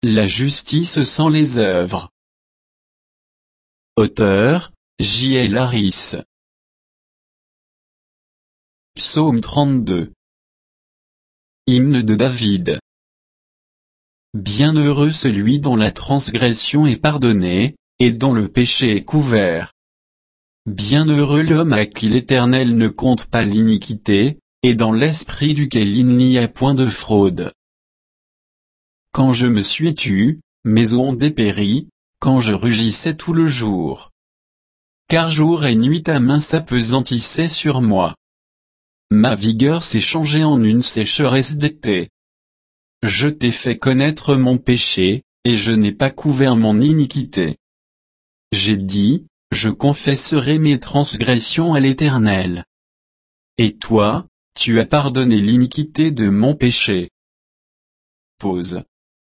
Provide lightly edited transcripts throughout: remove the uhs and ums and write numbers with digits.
la justice sans les œuvres. Auteur, J.L. Harris. Psaume 32. Hymne de David. Bienheureux celui dont la transgression est pardonnée, et dont le péché est couvert. Bienheureux l'homme à qui l'Éternel ne compte pas l'iniquité, et dans l'esprit duquel il n'y a point de fraude. Quand je me suis tu, mes os ont dépéri, quand je rugissais tout le jour. Car jour et nuit ta main s'appesantissait sur moi. Ma vigueur s'est changée en une sécheresse d'été. Je t'ai fait connaître mon péché, et je n'ai pas couvert mon iniquité. J'ai dit, je confesserai mes transgressions à l'Éternel. Et toi, tu as pardonné l'iniquité de mon péché. Pause.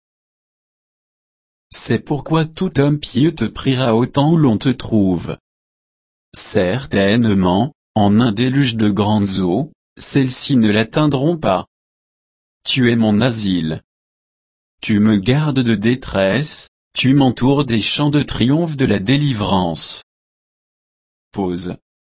C'est pourquoi tout homme pieux te priera au temps où l'on te trouve. Certainement, en un déluge de grandes eaux, celles-ci ne l'atteindront pas. Tu es mon asile. Tu me gardes de détresse, tu m'entoures des chants de triomphe de la délivrance. Pause.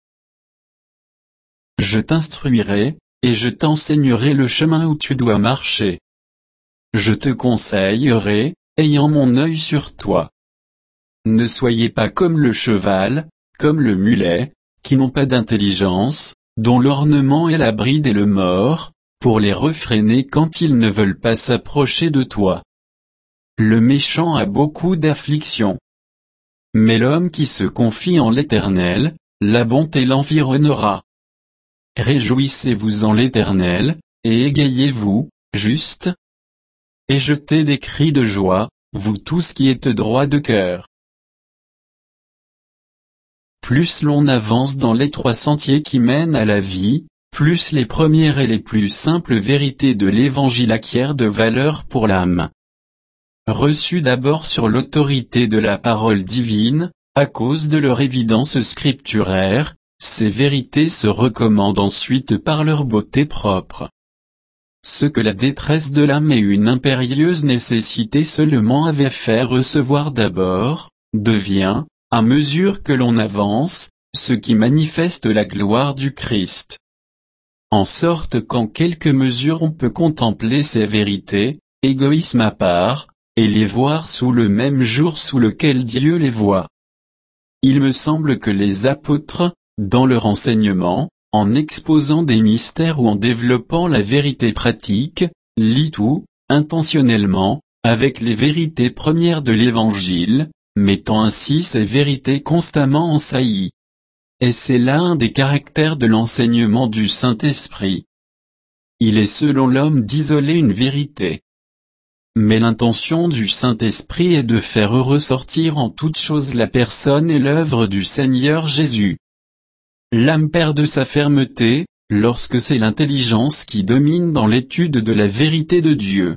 Je t'instruirai, et je t'enseignerai le chemin où tu dois marcher. Je te conseillerai, ayant mon œil sur toi. Ne soyez pas comme le cheval, comme le mulet, qui n'ont pas d'intelligence, dont l'ornement est la bride et le mors, pour les refréner quand ils ne veulent pas s'approcher de toi. Le méchant a beaucoup d'afflictions. Mais l'homme qui se confie en l'Éternel, la bonté l'environnera. Réjouissez-vous en l'Éternel, et égayez-vous, juste. Et jetez des cris de joie, vous tous qui êtes droits de cœur. Plus l'on avance dans l'étroit sentier qui mène à la vie, plus les premières et les plus simples vérités de l'Évangile acquièrent de valeur pour l'âme. Reçues d'abord sur l'autorité de la parole divine, à cause de leur évidence scripturaire, ces vérités se recommandent ensuite par leur beauté propre. Ce que la détresse de l'âme et une impérieuse nécessité seulement avaient fait recevoir d'abord, devient, à mesure que l'on avance, ce qui manifeste la gloire du Christ. En sorte qu'en quelque mesure on peut contempler ces vérités, égoïsme à part, et les voir sous le même jour sous lequel Dieu les voit. Il me semble que les apôtres, dans leur enseignement, en exposant des mystères ou en développant la vérité pratique, lient tout, intentionnellement, avec les vérités premières de l'Évangile, mettant ainsi ces vérités constamment en saillie. Et c'est là un des caractères de l'enseignement du Saint-Esprit. Il est selon l'homme d'isoler une vérité. Mais l'intention du Saint-Esprit est de faire ressortir en toute chose la personne et l'œuvre du Seigneur Jésus. L'âme perd sa fermeté, lorsque c'est l'intelligence qui domine dans l'étude de la vérité de Dieu.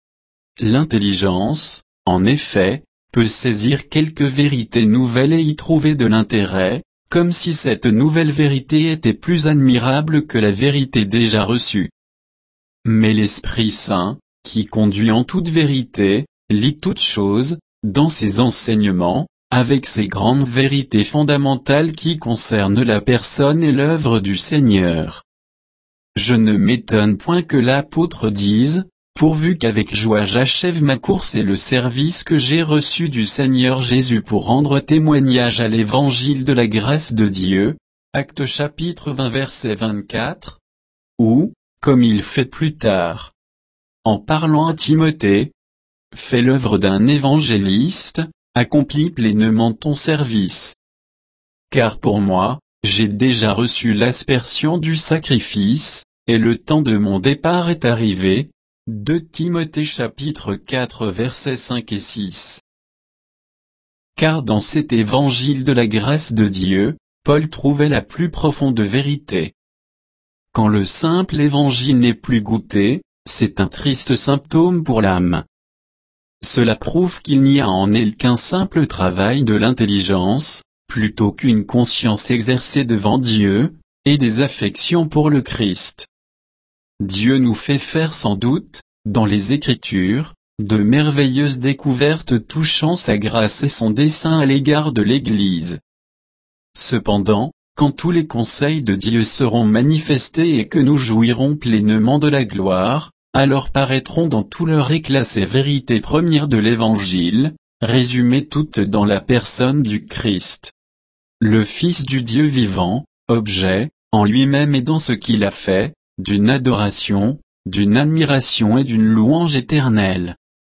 L'intelligence, en effet, peut saisir quelque vérité nouvelle et y trouver de l'intérêt, comme si cette nouvelle vérité était plus admirable que la vérité déjà reçue. Mais l'Esprit Saint, qui conduit en toute vérité, lit toutes choses, dans ses enseignements, avec ces grandes vérités fondamentales qui concernent la personne et l'œuvre du Seigneur. Je ne m'étonne point que l'apôtre dise, pourvu qu'avec joie j'achève ma course et le service que j'ai reçu du Seigneur Jésus pour rendre témoignage à l'évangile de la grâce de Dieu, Actes chapitre 20 verset 24, ou, comme il fait plus tard, en parlant à Timothée, fais l'œuvre d'un évangéliste, accomplis pleinement ton service. Car pour moi, j'ai déjà reçu l'aspersion du sacrifice, et le temps de mon départ est arrivé. 2 Timothée chapitre 4 versets 5 et 6. Car dans cet évangile de la grâce de Dieu, Paul trouvait la plus profonde vérité. Quand le simple évangile n'est plus goûté, c'est un triste symptôme pour l'âme. Cela prouve qu'il n'y a en elle qu'un simple travail de l'intelligence, plutôt qu'une conscience exercée devant Dieu, et des affections pour le Christ. Dieu nous fait faire sans doute, dans les Écritures, de merveilleuses découvertes touchant sa grâce et son dessein à l'égard de l'Église. Cependant, quand tous les conseils de Dieu seront manifestés et que nous jouirons pleinement de la gloire, alors paraîtront dans tout leur éclat ces vérités premières de l'Évangile, résumées toutes dans la personne du Christ. Le Fils du Dieu vivant, objet, en lui-même et dans ce qu'il a fait, d'une adoration, d'une admiration et d'une louange éternelle.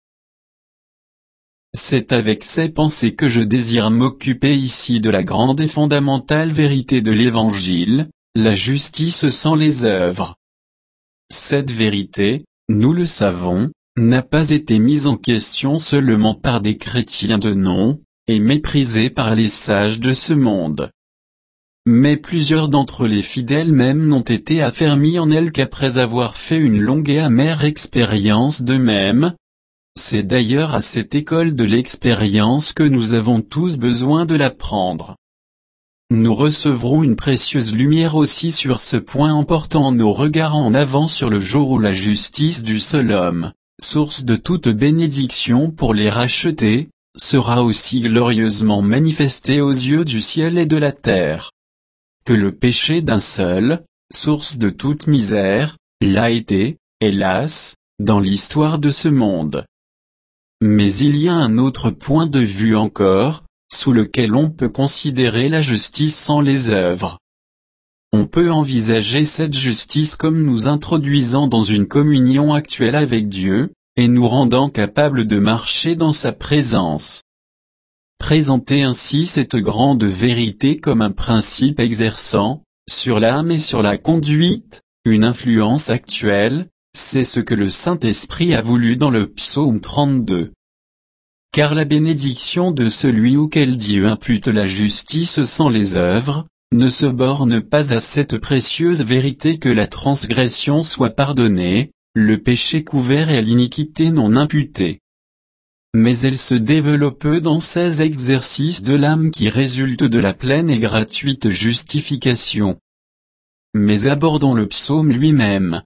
C'est avec ces pensées que je désire m'occuper ici de la grande et fondamentale vérité de l'Évangile, la justice sans les œuvres. Cette vérité, nous le savons, n'a pas été mise en question seulement par des chrétiens de nom, et méprisée par les sages de ce monde. Mais plusieurs d'entre les fidèles même n'ont été affermis en elle qu'après avoir fait une longue et amère expérience d'eux-mêmes. C'est d'ailleurs à cette école de l'expérience que nous avons tous besoin de l'apprendre. Nous recevrons une précieuse lumière aussi sur ce point en portant nos regards en avant sur le jour où la justice du seul homme, source de toute bénédiction pour les rachetés, sera aussi glorieusement manifestée aux yeux du ciel et de la terre. Que le péché d'un seul, source de toute misère, l'a été, hélas, dans l'histoire de ce monde. Mais il y a un autre point de vue encore, sous lequel on peut considérer la justice sans les œuvres. On peut envisager cette justice comme nous introduisant dans une communion actuelle avec Dieu, et nous rendant capables de marcher dans sa présence. Présenter ainsi cette grande vérité comme un principe exerçant, sur l'âme et sur la conduite, une influence actuelle, c'est ce que le Saint-Esprit a voulu dans le psaume 32. Car la bénédiction de celui auquel Dieu impute la justice sans les œuvres, ne se borne pas à cette précieuse vérité que la transgression soit pardonnée, le péché couvert et l'iniquité non imputée. Mais elle se développe dans ces exercices de l'âme qui résultent de la pleine et gratuite justification. Mais abordons le psaume lui-même.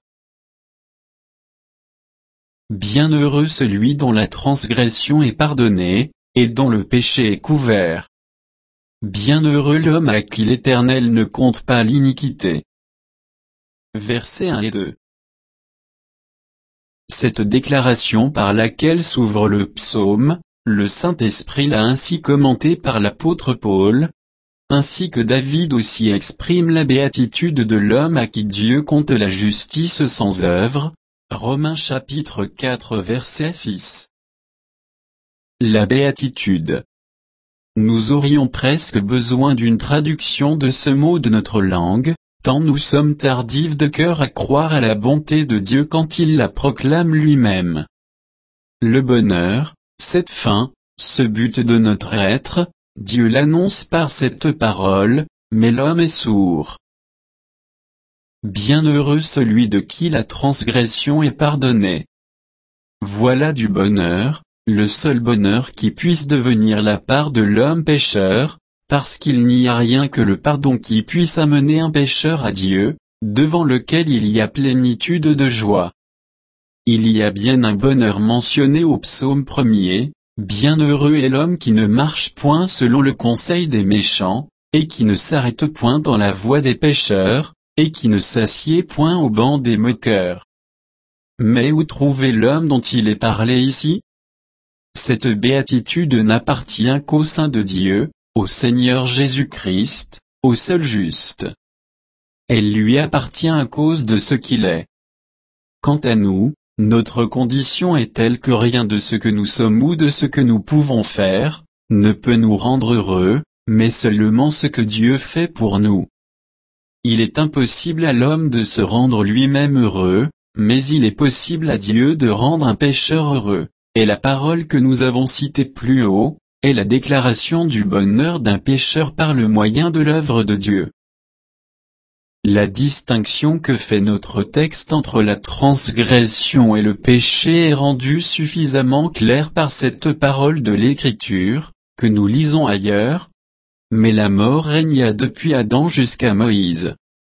Bienheureux celui dont la transgression est pardonnée, et dont le péché est couvert. Bienheureux l'homme à qui l'Éternel ne compte pas l'iniquité. Versets 1 et 2. Cette déclaration par laquelle s'ouvre le psaume, le Saint-Esprit l'a ainsi commentée par l'apôtre Paul, ainsi que David aussi exprime la béatitude de l'homme à qui Dieu compte la justice sans œuvre, Romains chapitre 4 verset 6. La béatitude. Nous aurions presque besoin d'une traduction de ce mot de notre langue, tant nous sommes tardifs de cœur à croire à la bonté de Dieu quand il la proclame lui-même. Le bonheur, cette fin, ce but de notre être, Dieu l'annonce par cette parole, mais l'homme est sourd. Bienheureux celui de qui la transgression est pardonnée. Voilà du bonheur, le seul bonheur qui puisse devenir la part de l'homme pécheur, parce qu'il n'y a rien que le pardon qui puisse amener un pécheur à Dieu, devant lequel il y a plénitude de joie. Il y a bien un bonheur mentionné au psaume 1er, bienheureux est l'homme qui ne marche point selon le conseil des méchants, et qui ne s'arrête point dans la voie des pécheurs, et qui ne s'assied point au banc des moqueurs. Mais où trouver l'homme dont il est parlé ici? Cette béatitude n'appartient qu'au sein de Dieu, au Seigneur Jésus-Christ, au seul juste. Elle lui appartient à cause de ce qu'il est. Quant à nous, notre condition est telle que rien de ce que nous sommes ou de ce que nous pouvons faire, ne peut nous rendre heureux, mais seulement ce que Dieu fait pour nous. Il est impossible à l'homme de se rendre lui-même heureux, mais il est possible à Dieu de rendre un pécheur heureux, et la parole que nous avons citée plus haut, est la déclaration du bonheur d'un pécheur par le moyen de l'œuvre de Dieu. La distinction que fait notre texte entre la transgression et le péché est rendue suffisamment claire par cette parole de l'Écriture, que nous lisons ailleurs. Mais la mort régna depuis Adam jusqu'à Moïse.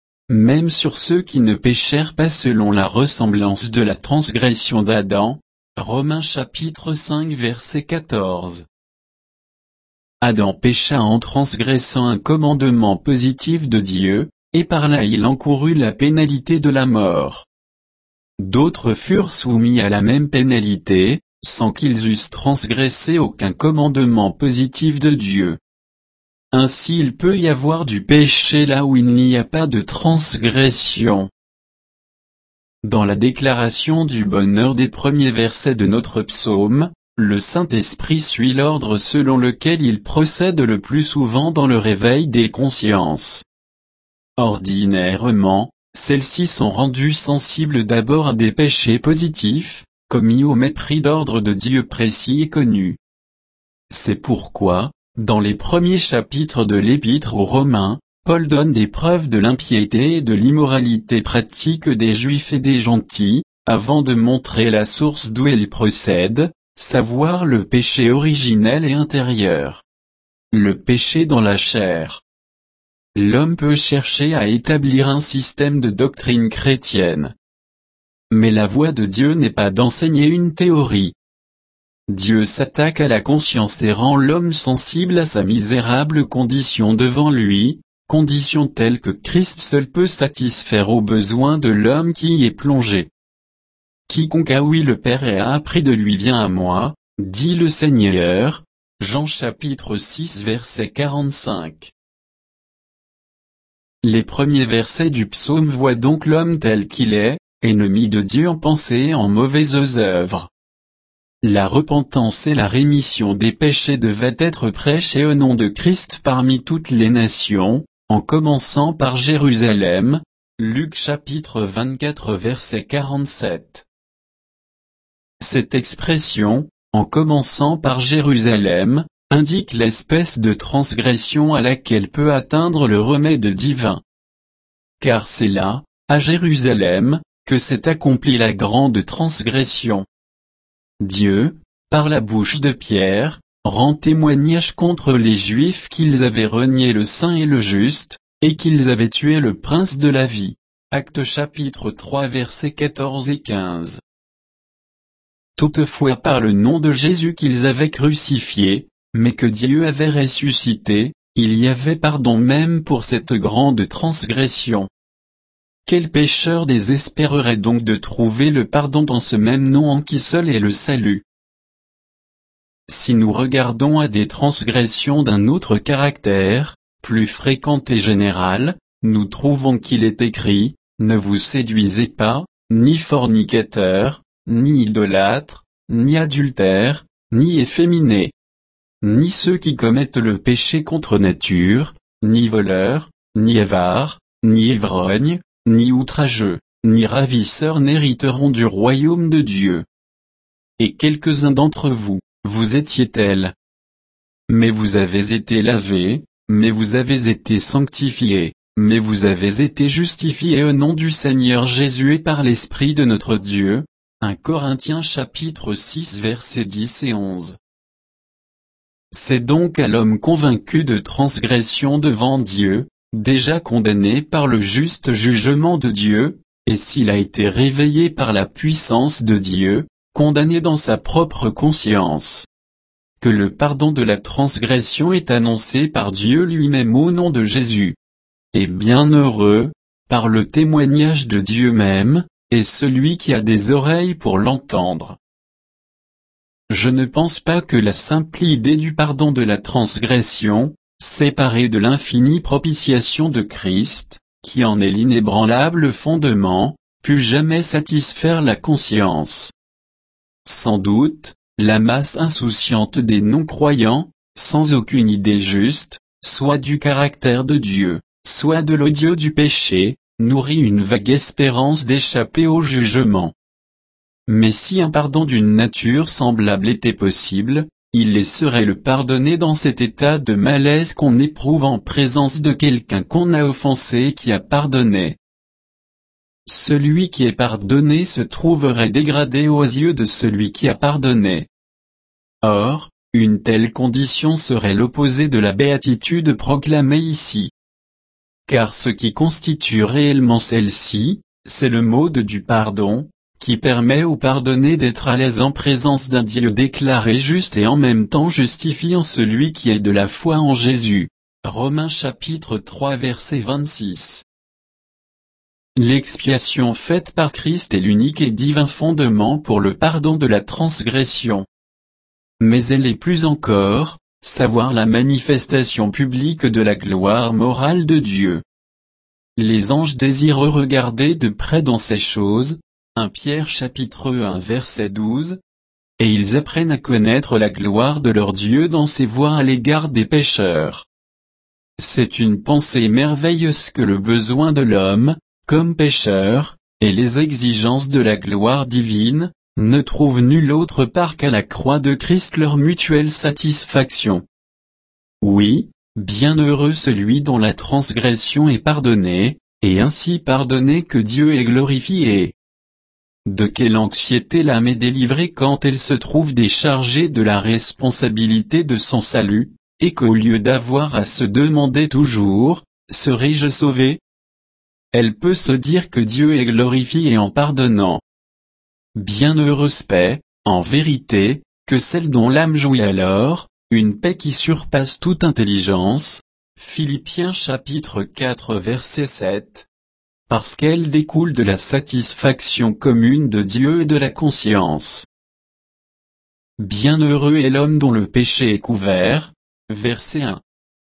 Même sur ceux qui ne péchèrent pas selon la ressemblance de la transgression d'Adam, Romains chapitre 5 verset 14. Adam pécha en transgressant un commandement positif de Dieu, et par là il encourut la pénalité de la mort. D'autres furent soumis à la même pénalité, sans qu'ils eussent transgressé aucun commandement positif de Dieu. Ainsi il peut y avoir du péché là où il n'y a pas de transgression. Dans la déclaration du bonheur des premiers versets de notre psaume, le Saint-Esprit suit l'ordre selon lequel il procède le plus souvent dans le réveil des consciences. Ordinairement, celles-ci sont rendues sensibles d'abord à des péchés positifs, commis au mépris d'ordre de Dieu précis et connu. C'est pourquoi, dans les premiers chapitres de l'Épître aux Romains, Paul donne des preuves de l'impiété et de l'immoralité pratique des Juifs et des gentils, avant de montrer la source d'où elle procède, savoir le péché originel et intérieur. Le péché dans la chair. L'homme peut chercher à établir un système de doctrine chrétienne. Mais la voie de Dieu n'est pas d'enseigner une théorie. Dieu s'attaque à la conscience et rend l'homme sensible à sa misérable condition devant lui, condition telle que Christ seul peut satisfaire aux besoins de l'homme qui y est plongé. Quiconque a ouï le Père et a appris de lui vient à moi, dit le Seigneur. Jean chapitre 6 verset 45. Les premiers versets du psaume voient donc l'homme tel qu'il est, ennemi de Dieu en pensée et en mauvaises œuvres. La repentance et la rémission des péchés devaient être prêchées au nom de Christ parmi toutes les nations, en commençant par Jérusalem. Luc chapitre 24 verset 47. Cette expression, en commençant par Jérusalem, indique l'espèce de transgression à laquelle peut atteindre le remède divin. Car c'est là, à Jérusalem, que s'est accomplie la grande transgression. Dieu, par la bouche de Pierre, rend témoignage contre les Juifs qu'ils avaient renié le saint et le juste, et qu'ils avaient tué le prince de la vie. Actes chapitre 3 versets 14 et 15. Toutefois par le nom de Jésus qu'ils avaient crucifié, mais que Dieu avait ressuscité, il y avait pardon même pour cette grande transgression. Quel pécheur désespérerait donc de trouver le pardon dans ce même nom en qui seul est le salut? Si nous regardons à des transgressions d'un autre caractère, plus fréquentes et générales, nous trouvons qu'il est écrit, « Ne vous séduisez pas, ni fornicateurs, ni idolâtres, ni adultères, ni efféminés, ni ceux qui commettent le péché contre nature, ni voleurs, ni avares, ni ivrognes, ni outrageux, ni ravisseurs n'hériteront du royaume de Dieu. Et quelques-uns d'entre vous, vous étiez tels. Mais vous avez été lavés, mais vous avez été sanctifiés, mais vous avez été justifiés au nom du Seigneur Jésus et par l'Esprit de notre Dieu. 1 Corinthiens chapitre 6 versets 10 et 11. C'est donc à l'homme convaincu de transgression devant Dieu, déjà condamné par le juste jugement de Dieu, et s'il a été réveillé par la puissance de Dieu, condamné dans sa propre conscience, que le pardon de la transgression est annoncé par Dieu lui-même au nom de Jésus. Et bienheureux, par le témoignage de Dieu même, est celui qui a des oreilles pour l'entendre. Je ne pense pas que la simple idée du pardon de la transgression, séparée de l'infinie propitiation de Christ, qui en est l'inébranlable fondement, pût jamais satisfaire la conscience. Sans doute, la masse insouciante des non-croyants, sans aucune idée juste, soit du caractère de Dieu, soit de l'odieux du péché, nourrit une vague espérance d'échapper au jugement. Mais si un pardon d'une nature semblable était possible, il laisserait le pardonner dans cet état de malaise qu'on éprouve en présence de quelqu'un qu'on a offensé et qui a pardonné. Celui qui est pardonné se trouverait dégradé aux yeux de celui qui a pardonné. Or, une telle condition serait l'opposé de la béatitude proclamée ici. Car ce qui constitue réellement celle-ci, c'est le mode du pardon, qui permet au pardonné d'être à l'aise en présence d'un Dieu déclaré juste et en même temps justifiant celui qui est de la foi en Jésus. Romains chapitre 3 verset 26. L'expiation faite par Christ est l'unique et divin fondement pour le pardon de la transgression. Mais elle est plus encore, savoir la manifestation publique de la gloire morale de Dieu. Les anges désirent regarder de près dans ces choses, 1 Pierre chapitre 1 verset 12, et ils apprennent à connaître la gloire de leur Dieu dans ses voies à l'égard des pécheurs. C'est une pensée merveilleuse que le besoin de l'homme, comme pécheur, et les exigences de la gloire divine, ne trouvent nulle autre part qu'à la croix de Christ leur mutuelle satisfaction. Oui, bienheureux celui dont la transgression est pardonnée, et ainsi pardonné que Dieu est glorifié. De quelle anxiété l'âme est délivrée quand elle se trouve déchargée de la responsabilité de son salut, et qu'au lieu d'avoir à se demander toujours, serai-je sauvé? Elle peut se dire que Dieu est glorifié en pardonnant. Bienheureuse paix, en vérité, que celle dont l'âme jouit alors, une paix qui surpasse toute intelligence. Philippiens chapitre 4 verset 7. Parce qu'elle découle de la satisfaction commune de Dieu et de la conscience. Bienheureux est l'homme dont le péché est couvert. Verset 1.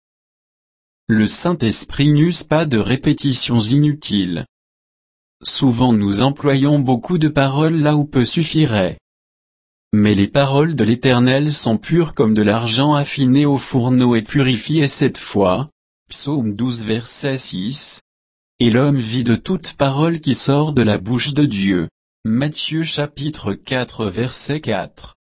Le Saint-Esprit n'use pas de répétitions inutiles. Souvent nous employons beaucoup de paroles là où peu suffirait. Mais les paroles de l'Éternel sont pures comme de l'argent affiné au fourneau et purifié 7 fois. Psaume 12 verset 6. Et l'homme vit de toute parole qui sort de la bouche de Dieu. Matthieu chapitre 4 verset 4.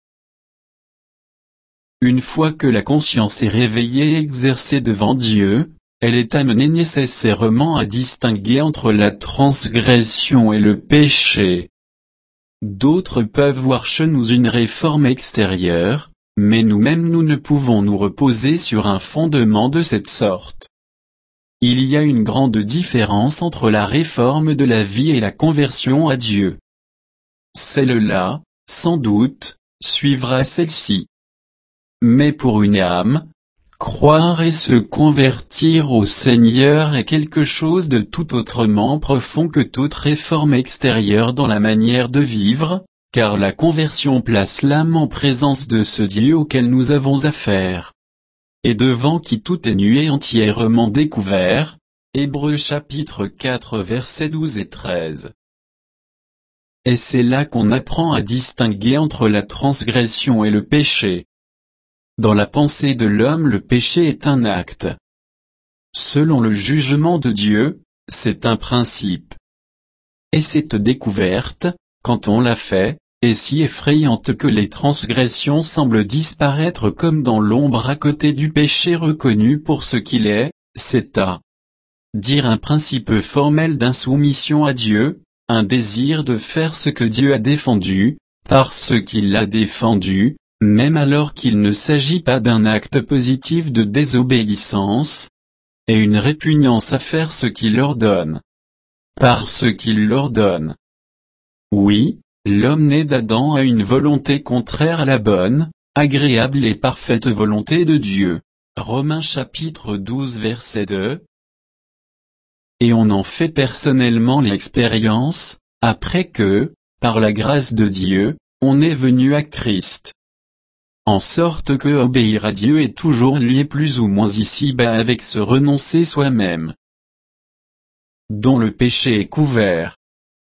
Une fois que la conscience est réveillée et exercée devant Dieu, elle est amenée nécessairement à distinguer entre la transgression et le péché. D'autres peuvent voir chez nous une réforme extérieure, mais nous-mêmes nous ne pouvons nous reposer sur un fondement de cette sorte. Il y a une grande différence entre la réforme de la vie et la conversion à Dieu. Celle-là, sans doute, suivra celle-ci. Mais pour une âme, croire et se convertir au Seigneur est quelque chose de tout autrement profond que toute réforme extérieure dans la manière de vivre, car la conversion place l'âme en présence de ce Dieu auquel nous avons affaire. Et devant qui tout est nu et entièrement découvert. Hébreux chapitre 4 versets 12 et 13. Et c'est là qu'on apprend à distinguer entre la transgression et le péché. Dans la pensée de l'homme le péché est un acte. Selon le jugement de Dieu, c'est un principe. Et cette découverte, quand on l'a fait, est si effrayante que les transgressions semblent disparaître comme dans l'ombre à côté du péché reconnu pour ce qu'il est, c'est à dire un principe formel d'insoumission à Dieu, un désir de faire ce que Dieu a défendu, parce qu'il l'a défendu, même alors qu'il ne s'agit pas d'un acte positif de désobéissance, et une répugnance à faire ce qu'il ordonne. Parce qu'il l'ordonne. Oui, l'homme né d'Adam a une volonté contraire à la bonne, agréable et parfaite volonté de Dieu. Romains chapitre 12 verset 2. Et on en fait personnellement l'expérience, après que, par la grâce de Dieu, on est venu à Christ. En sorte que obéir à Dieu est toujours lié plus ou moins ici-bas avec se renoncer soi-même. Dont le péché est couvert.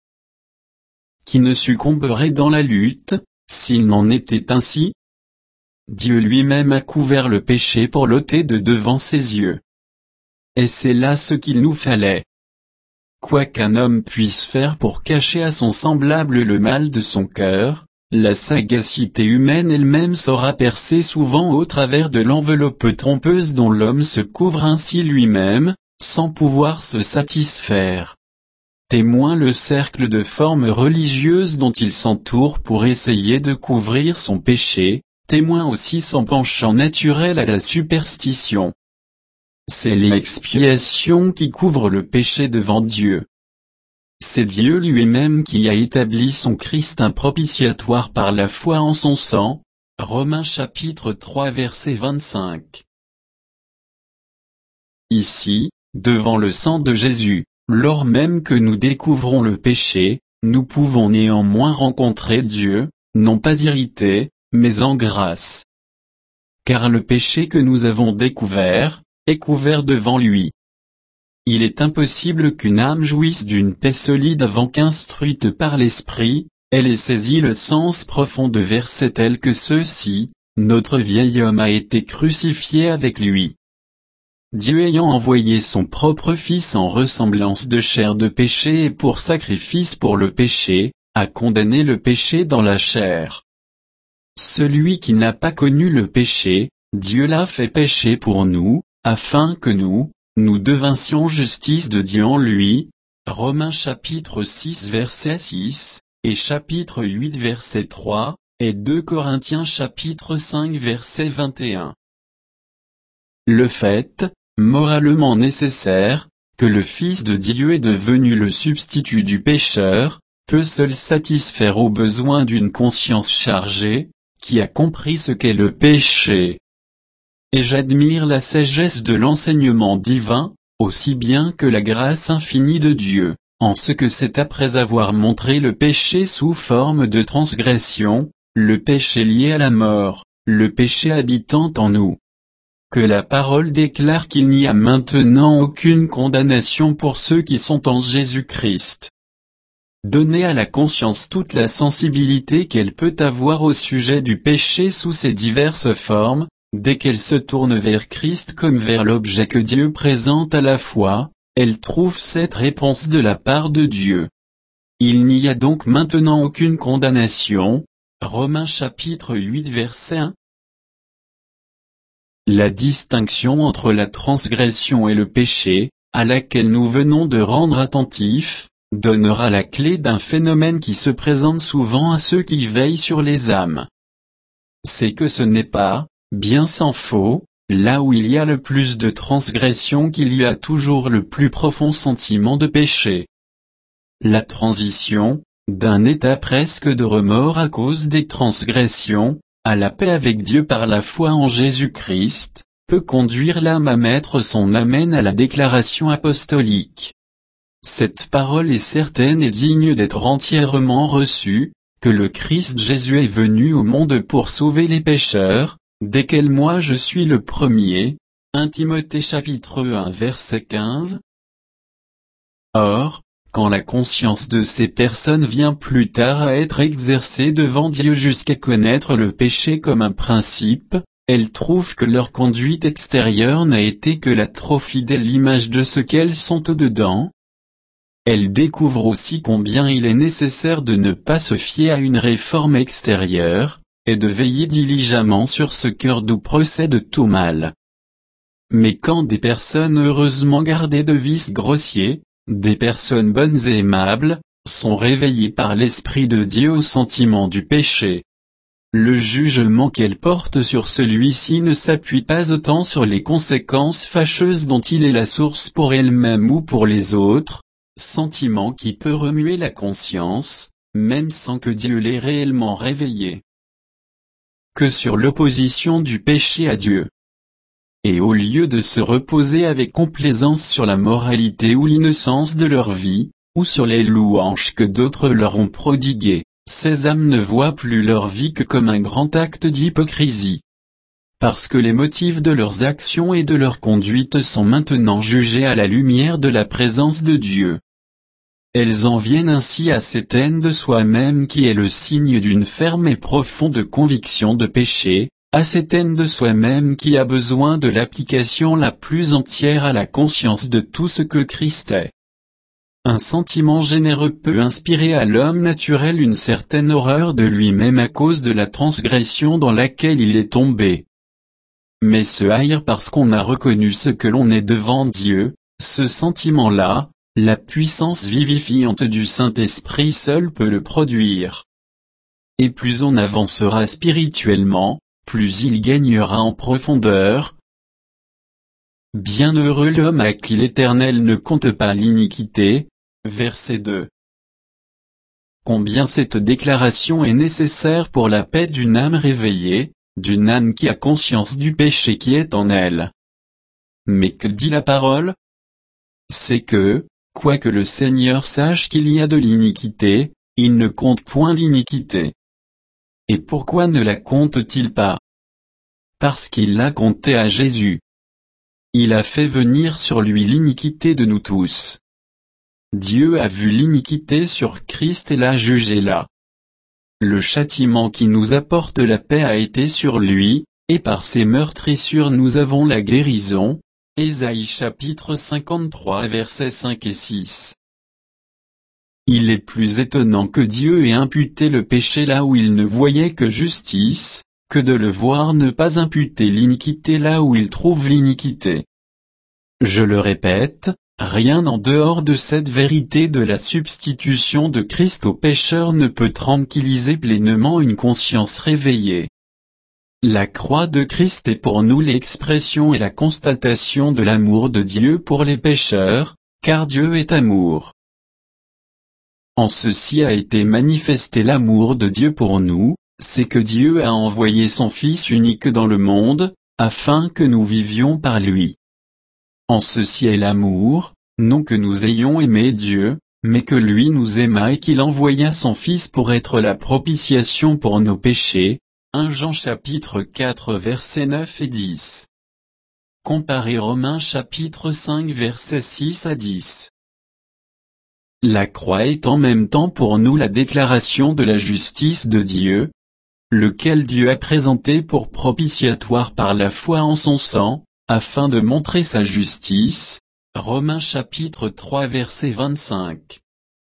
Qui ne succomberait dans la lutte, s'il n'en était ainsi? Dieu lui-même a couvert le péché pour l'ôter de devant ses yeux. Et c'est là ce qu'il nous fallait. Quoi qu'un homme puisse faire pour cacher à son semblable le mal de son cœur, la sagacité humaine elle-même saura percer souvent au travers de l'enveloppe trompeuse dont l'homme se couvre ainsi lui-même, sans pouvoir se satisfaire. Témoin le cercle de formes religieuses dont il s'entoure pour essayer de couvrir son péché, témoin aussi son penchant naturel à la superstition. C'est l'expiation qui couvre le péché devant Dieu. c'est Dieu lui-même qui a établi son Christ un propitiatoire par la foi en son sang. Romains chapitre 3 verset 25. Ici, devant le sang de Jésus, lors même que nous découvrons le péché, nous pouvons néanmoins rencontrer Dieu, non pas irrité, mais en grâce. Car le péché que nous avons découvert, est couvert devant lui. Il est impossible qu'une âme jouisse d'une paix solide avant qu'instruite par l'Esprit, elle ait saisi le sens profond de versets tels que ceux-ci, notre vieil homme a été crucifié avec lui. Dieu ayant envoyé son propre Fils en ressemblance de chair de péché et pour sacrifice pour le péché, a condamné le péché dans la chair. Celui qui n'a pas connu le péché, Dieu l'a fait pécher pour nous, afin que nous devinssions justice de Dieu en lui. Romains chapitre 6 verset 6, et chapitre 8 verset 3, et 2 Corinthiens chapitre 5 verset 21. Le fait, moralement nécessaire, que le Fils de Dieu est devenu le substitut du pécheur, peut seul satisfaire aux besoins d'une conscience chargée, qui a compris ce qu'est le péché. Et j'admire la sagesse de l'enseignement divin, aussi bien que la grâce infinie de Dieu, en ce que c'est après avoir montré le péché sous forme de transgression, le péché lié à la mort, le péché habitant en nous, que la parole déclare qu'il n'y a maintenant aucune condamnation pour ceux qui sont en Jésus-Christ. Donner à la conscience toute la sensibilité qu'elle peut avoir au sujet du péché sous ses diverses formes, dès qu'elle se tourne vers Christ comme vers l'objet que Dieu présente à la fois, elle trouve cette réponse de la part de Dieu. Il n'y a donc maintenant aucune condamnation. Romains chapitre 8 verset 1. La distinction entre la transgression et le péché, à laquelle nous venons de rendre attentifs, donnera la clé d'un phénomène qui se présente souvent à ceux qui veillent sur les âmes. C'est que ce n'est pas, bien sans faux, là où il y a le plus de transgression qu'il y a toujours le plus profond sentiment de péché. La transition, d'un état presque de remords à cause des transgressions, à la paix avec Dieu par la foi en Jésus-Christ, peut conduire l'âme à mettre son amen à la déclaration apostolique. Cette parole est certaine et digne d'être entièrement reçue, que le Christ Jésus est venu au monde pour sauver les pécheurs, desquels moi je suis le premier. 1 Timothée chapitre 1 verset 15. Or, quand la conscience de ces personnes vient plus tard à être exercée devant Dieu jusqu'à connaître le péché comme un principe, elles trouvent que leur conduite extérieure n'a été que la trop fidèle image de ce qu'elles sont au-dedans. Elles découvrent aussi combien il est nécessaire de ne pas se fier à une réforme extérieure, et de veiller diligemment sur ce cœur d'où procède tout mal. Mais quand des personnes heureusement gardées de vices grossiers, des personnes bonnes et aimables, sont réveillées par l'Esprit de Dieu au sentiment du péché, le jugement qu'elles portent sur celui-ci ne s'appuie pas autant sur les conséquences fâcheuses dont il est la source pour elles-mêmes ou pour les autres, sentiment qui peut remuer la conscience, même sans que Dieu l'ait réellement réveillé, que sur l'opposition du péché à Dieu. Et au lieu de se reposer avec complaisance sur la moralité ou l'innocence de leur vie, ou sur les louanges que d'autres leur ont prodiguées, ces âmes ne voient plus leur vie que comme un grand acte d'hypocrisie. Parce que les motifs de leurs actions et de leur conduite sont maintenant jugés à la lumière de la présence de Dieu. Elles en viennent ainsi à cette haine de soi-même qui est le signe d'une ferme et profonde conviction de péché, à cette haine de soi-même qui a besoin de l'application la plus entière à la conscience de tout ce que Christ est. Un sentiment généreux peut inspirer à l'homme naturel une certaine horreur de lui-même à cause de la transgression dans laquelle il est tombé. Mais se haïr parce qu'on a reconnu ce que l'on est devant Dieu, ce sentiment-là, la puissance vivifiante du Saint-Esprit seul peut le produire. Et plus on avancera spirituellement, plus il gagnera en profondeur. Bienheureux l'homme à qui l'Éternel ne compte pas l'iniquité, verset 2. Combien cette déclaration est nécessaire pour la paix d'une âme réveillée, d'une âme qui a conscience du péché qui est en elle. Mais que dit la parole? C'est que, quoique le Seigneur sache qu'il y a de l'iniquité, il ne compte point l'iniquité. Et pourquoi ne la compte-t-il pas? Parce qu'il l'a comptée à Jésus. Il a fait venir sur lui l'iniquité de nous tous. Dieu a vu l'iniquité sur Christ et l'a jugé là. Le châtiment qui nous apporte la paix a été sur lui, et par ses meurtrissures nous avons la guérison. Ésaïe chapitre 53 versets 5 et 6. Il est plus étonnant que Dieu ait imputé le péché là où il ne voyait que justice, que de le voir ne pas imputer l'iniquité là où il trouve l'iniquité. Je le répète, rien en dehors de cette vérité de la substitution de Christ au pécheur ne peut tranquilliser pleinement une conscience réveillée. La croix de Christ est pour nous l'expression et la constatation de l'amour de Dieu pour les pécheurs, car Dieu est amour. En ceci a été manifesté l'amour de Dieu pour nous, c'est que Dieu a envoyé son Fils unique dans le monde, afin que nous vivions par lui. En ceci est l'amour, non que nous ayons aimé Dieu, mais que lui nous aima et qu'il envoya son Fils pour être la propitiation pour nos péchés. 1 Jean chapitre 4 versets 9 et 10. Comparez Romains chapitre 5 versets 6 à 10. La croix est en même temps pour nous la déclaration de la justice de Dieu, lequel Dieu a présenté pour propitiatoire par la foi en son sang, afin de montrer sa justice. Romains chapitre 3 verset 25.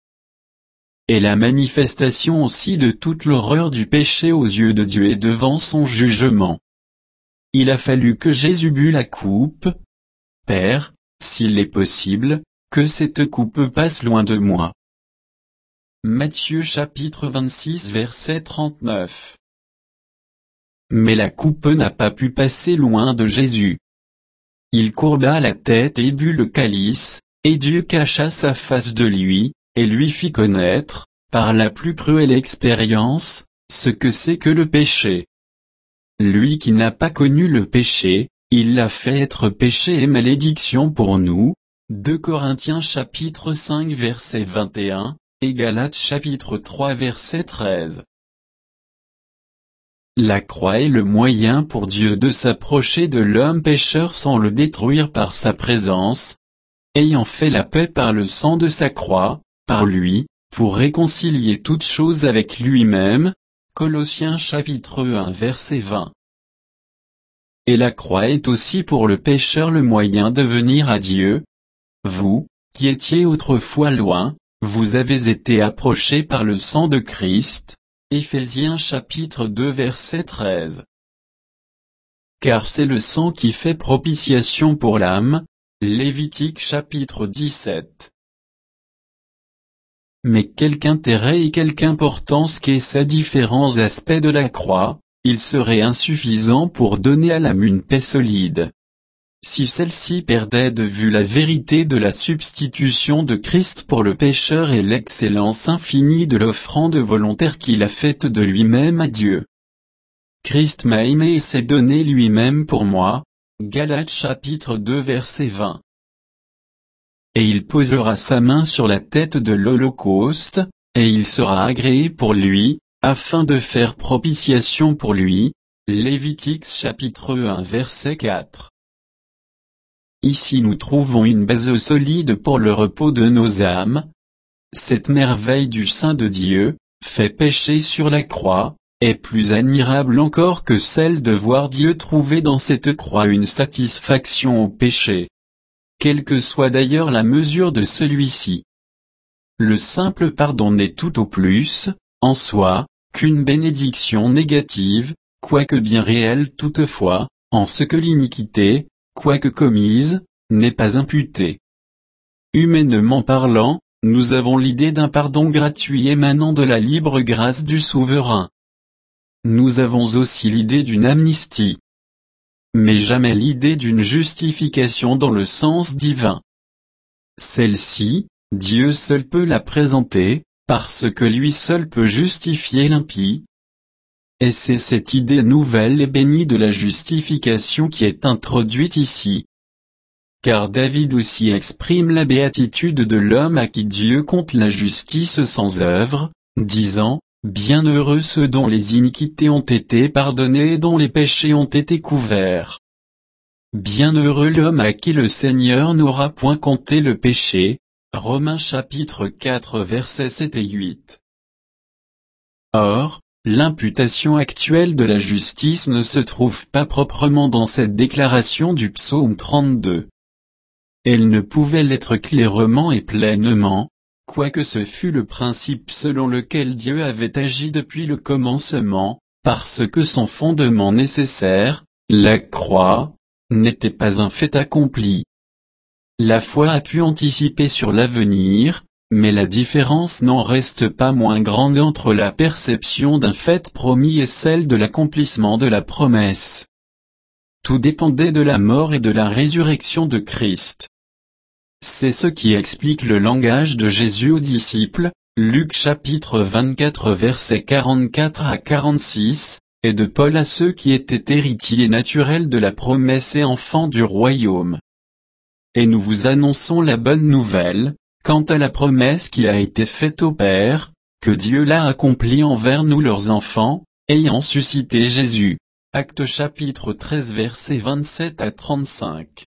Et la manifestation aussi de toute l'horreur du péché aux yeux de Dieu et devant son jugement. Il a fallu que Jésus bût la coupe. Père, s'il est possible, que cette coupe passe loin de moi. Matthieu chapitre 26 verset 39. Mais la coupe n'a pas pu passer loin de Jésus. Il courba la tête et but le calice, et Dieu cacha sa face de lui, et lui fit connaître, par la plus cruelle expérience, ce que c'est que le péché. Lui qui n'a pas connu le péché, il l'a fait être péché et malédiction pour nous. 2 Corinthiens chapitre 5 verset 21, et Galates chapitre 3 verset 13. La croix est le moyen pour Dieu de s'approcher de l'homme pécheur sans le détruire par sa présence, ayant fait la paix par le sang de sa croix, par lui, pour réconcilier toutes choses avec lui-même. Colossiens chapitre 1 verset 20. Et la croix est aussi pour le pécheur le moyen de venir à Dieu. Vous, qui étiez autrefois loin, vous avez été approchés par le sang de Christ. Éphésiens chapitre 2 verset 13. Car c'est le sang qui fait propitiation pour l'âme. Lévitique chapitre 17. Mais quelque intérêt et quelque importance qu'aient ces différents aspects de la croix, il serait insuffisant pour donner à l'âme une paix solide. Si celle-ci perdait de vue la vérité de la substitution de Christ pour le pécheur et l'excellence infinie de l'offrande volontaire qu'il a faite de lui-même à Dieu. Christ m'a aimé et s'est donné lui-même pour moi. Galates chapitre 2 verset 20. Et il posera sa main sur la tête de l'Holocauste, et il sera agréé pour lui, afin de faire propitiation pour lui. Lévitique chapitre 1 verset 4. Ici nous trouvons une base solide pour le repos de nos âmes. Cette merveille du sein de Dieu, fait pécher sur la croix, est plus admirable encore que celle de voir Dieu trouver dans cette croix une satisfaction au péché. Quelle que soit d'ailleurs la mesure de celui-ci. Le simple pardon n'est tout au plus, en soi, qu'une bénédiction négative, quoique bien réelle toutefois, en ce que l'iniquité, quoique commise, n'est pas imputée. Humainement parlant, nous avons l'idée d'un pardon gratuit émanant de la libre grâce du souverain. Nous avons aussi l'idée d'une amnistie. Mais jamais l'idée d'une justification dans le sens divin. Celle-ci, Dieu seul peut la présenter, parce que lui seul peut justifier l'impie. Et c'est cette idée nouvelle et bénie de la justification qui est introduite ici. Car David aussi exprime la béatitude de l'homme à qui Dieu compte la justice sans œuvre, disant, « Bienheureux ceux dont les iniquités ont été pardonnées et dont les péchés ont été couverts. Bienheureux l'homme à qui le Seigneur n'aura point compté le péché. » Romains chapitre 4 versets 7 et 8. Or, l'imputation actuelle de la justice ne se trouve pas proprement dans cette déclaration du psaume 32. Elle ne pouvait l'être clairement et pleinement, quoique ce fût le principe selon lequel Dieu avait agi depuis le commencement, parce que son fondement nécessaire, la croix, n'était pas un fait accompli. La foi a pu anticiper sur l'avenir, mais la différence n'en reste pas moins grande entre la perception d'un fait promis et celle de l'accomplissement de la promesse. Tout dépendait de la mort et de la résurrection de Christ. C'est ce qui explique le langage de Jésus aux disciples, Luc chapitre 24 versets 44 à 46, et de Paul à ceux qui étaient héritiers naturels de la promesse et enfants du royaume. Et nous vous annonçons la bonne nouvelle, quant à la promesse qui a été faite au Père, que Dieu l'a accomplie envers nous leurs enfants, ayant suscité Jésus. Actes chapitre 13 versets 27 à 35.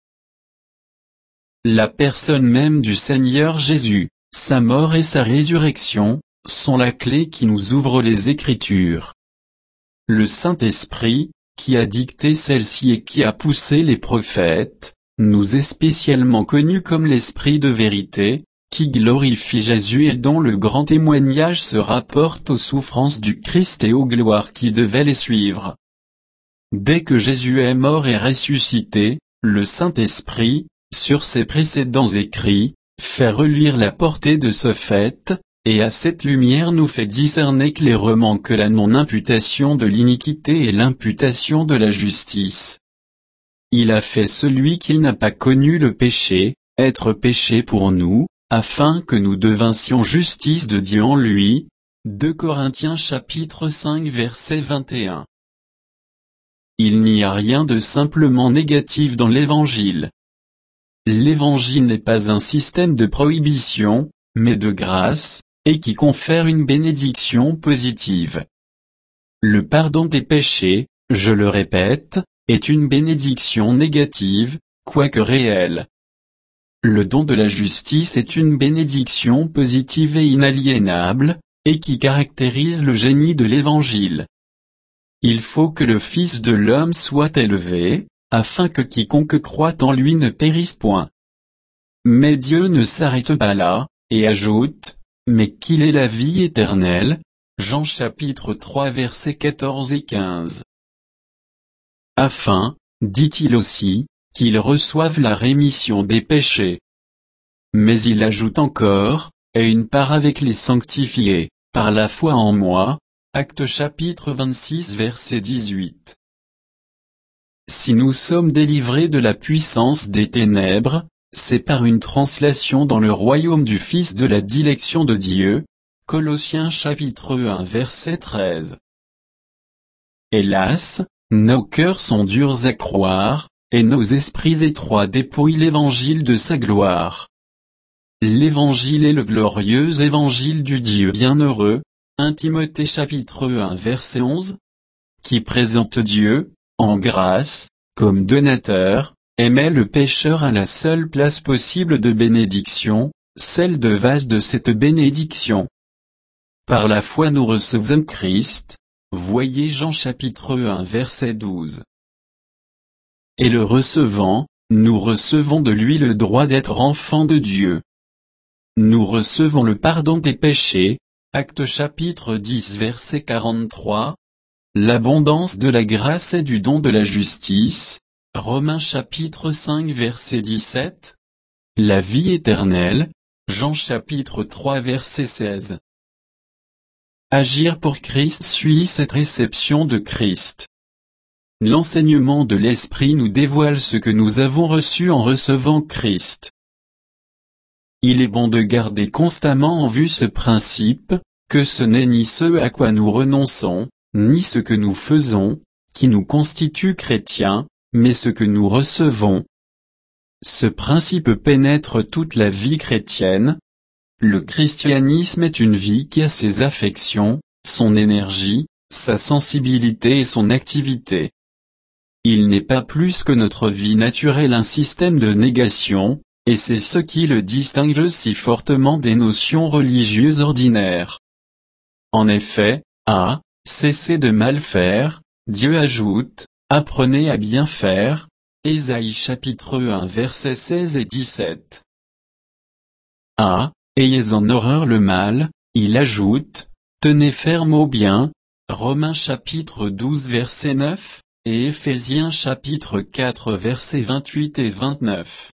La personne même du Seigneur Jésus, sa mort et sa résurrection, sont la clé qui nous ouvre les Écritures. Le Saint-Esprit, qui a dicté celle-ci et qui a poussé les prophètes, nous est spécialement connu comme l'Esprit de vérité, qui glorifie Jésus et dont le grand témoignage se rapporte aux souffrances du Christ et aux gloires qui devaient les suivre. Dès que Jésus est mort et ressuscité, le Saint-Esprit, sur ses précédents écrits, fait reluire la portée de ce fait, et à cette lumière nous fait discerner clairement que la non-imputation de l'iniquité est l'imputation de la justice. Il a fait celui qui n'a pas connu le péché, être péché pour nous, afin que nous devinssions justice de Dieu en lui. 2 Corinthiens chapitre 5 verset 21. Il n'y a rien de simplement négatif dans l'Évangile. L'Évangile n'est pas un système de prohibition, mais de grâce, et qui confère une bénédiction positive. Le pardon des péchés, je le répète, est une bénédiction négative, quoique réelle. Le don de la justice est une bénédiction positive et inaliénable, et qui caractérise le génie de l'Évangile. Il faut que le Fils de l'homme soit élevé, afin que quiconque croit en lui ne périsse point. Mais Dieu ne s'arrête pas là, et ajoute, « Mais qu'il ait la vie éternelle » Jean chapitre 3 versets 14 et 15. Afin, dit-il aussi, qu'ils reçoivent la rémission des péchés. Mais il ajoute encore, et une part avec les sanctifiés, par la foi en moi. Actes chapitre 26 verset 18. Si nous sommes délivrés de la puissance des ténèbres, c'est par une translation dans le royaume du Fils de la dilection de Dieu. Colossiens chapitre 1 verset 13. Hélas, nos cœurs sont durs à croire, et nos esprits étroits dépouillent l'évangile de sa gloire. L'évangile est le glorieux évangile du Dieu bienheureux, 1 Timothée chapitre 1 verset 11, qui présente Dieu, en grâce, comme donateur, et met le pécheur à la seule place possible de bénédiction, celle de vase de cette bénédiction. Par la foi nous recevons Christ, voyez Jean chapitre 1 verset 12. Et le recevant, nous recevons de lui le droit d'être enfants de Dieu. Nous recevons le pardon des péchés, Actes chapitre 10 verset 43, l'abondance de la grâce et du don de la justice, Romains chapitre 5 verset 17, la vie éternelle, Jean chapitre 3 verset 16. Agir pour Christ suit cette réception de Christ. L'enseignement de l'Esprit nous dévoile ce que nous avons reçu en recevant Christ. il est bon de garder constamment en vue ce principe, que ce n'est ni ce à quoi nous renonçons, ni ce que nous faisons, qui nous constitue chrétiens, mais ce que nous recevons. Ce principe pénètre toute la vie chrétienne. Le christianisme est une vie qui a ses affections, son énergie, sa sensibilité et son activité. Il n'est pas plus que notre vie naturelle un système de négation, et c'est ce qui le distingue si fortement des notions religieuses ordinaires. En effet, à cessez de mal faire, Dieu ajoute, apprenez à bien faire, Ésaïe chapitre 1 versets 16 et 17. Ayez en horreur le mal, il ajoute, tenez ferme au bien, Romains chapitre 12 verset 9, et Éphésiens chapitre 4 versets 28 et 29.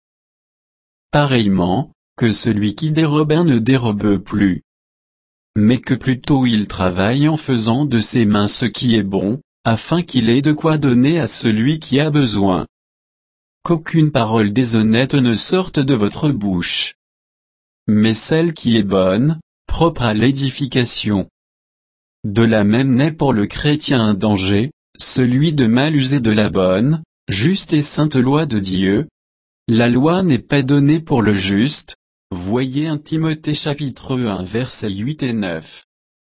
Pareillement, que celui qui dérobe ne dérobe plus, mais que plutôt il travaille en faisant de ses mains ce qui est bon, afin qu'il ait de quoi donner à celui qui a besoin. Qu'aucune parole déshonnête ne sorte de votre bouche, mais celle qui est bonne, propre à l'édification. De la même n'est pour le chrétien un danger, celui de mal user de la bonne, juste et sainte loi de Dieu. La loi n'est pas donnée pour le juste, voyez 1 Timothée chapitre 1 versets 8 et 9.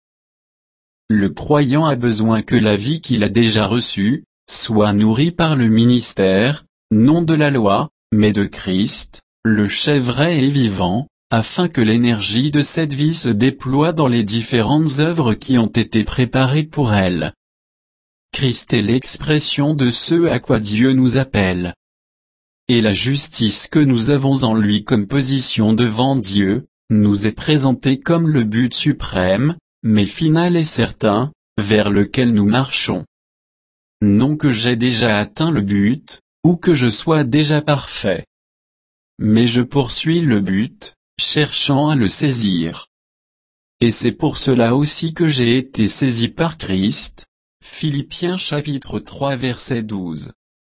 Le croyant a besoin que la vie qu'il a déjà reçue, soit nourrie par le ministère, non de la loi, mais de Christ, le chef vrai et vivant, afin que l'énergie de cette vie se déploie dans les différentes œuvres qui ont été préparées pour elle. Christ est l'expression de ce à quoi Dieu nous appelle. Et la justice que nous avons en lui comme position devant Dieu, nous est présentée comme le but suprême, mais final et certain, vers lequel nous marchons. Non que j'ai déjà atteint le but, ou que je sois déjà parfait. Mais je poursuis le but, cherchant à le saisir. Et c'est pour cela aussi que j'ai été saisi par Christ. Philippiens chapitre 3 verset 12.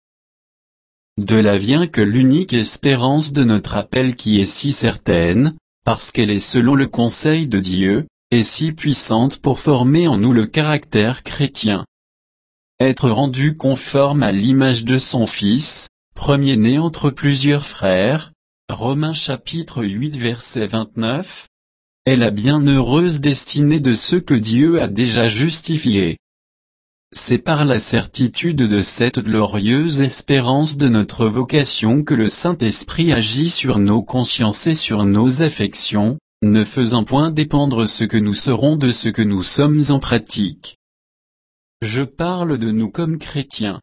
De là vient que l'unique espérance de notre appel qui est si certaine, parce qu'elle est selon le conseil de Dieu, est si puissante pour former en nous le caractère chrétien. Être rendu conforme à l'image de son Fils, premier-né entre plusieurs frères, Romains chapitre 8 verset 29, est la bienheureuse destinée de ceux que Dieu a déjà justifiés. C'est par la certitude de cette glorieuse espérance de notre vocation que le Saint-Esprit agit sur nos consciences et sur nos affections, ne faisant point dépendre ce que nous serons de ce que nous sommes en pratique. Je parle de nous comme chrétiens.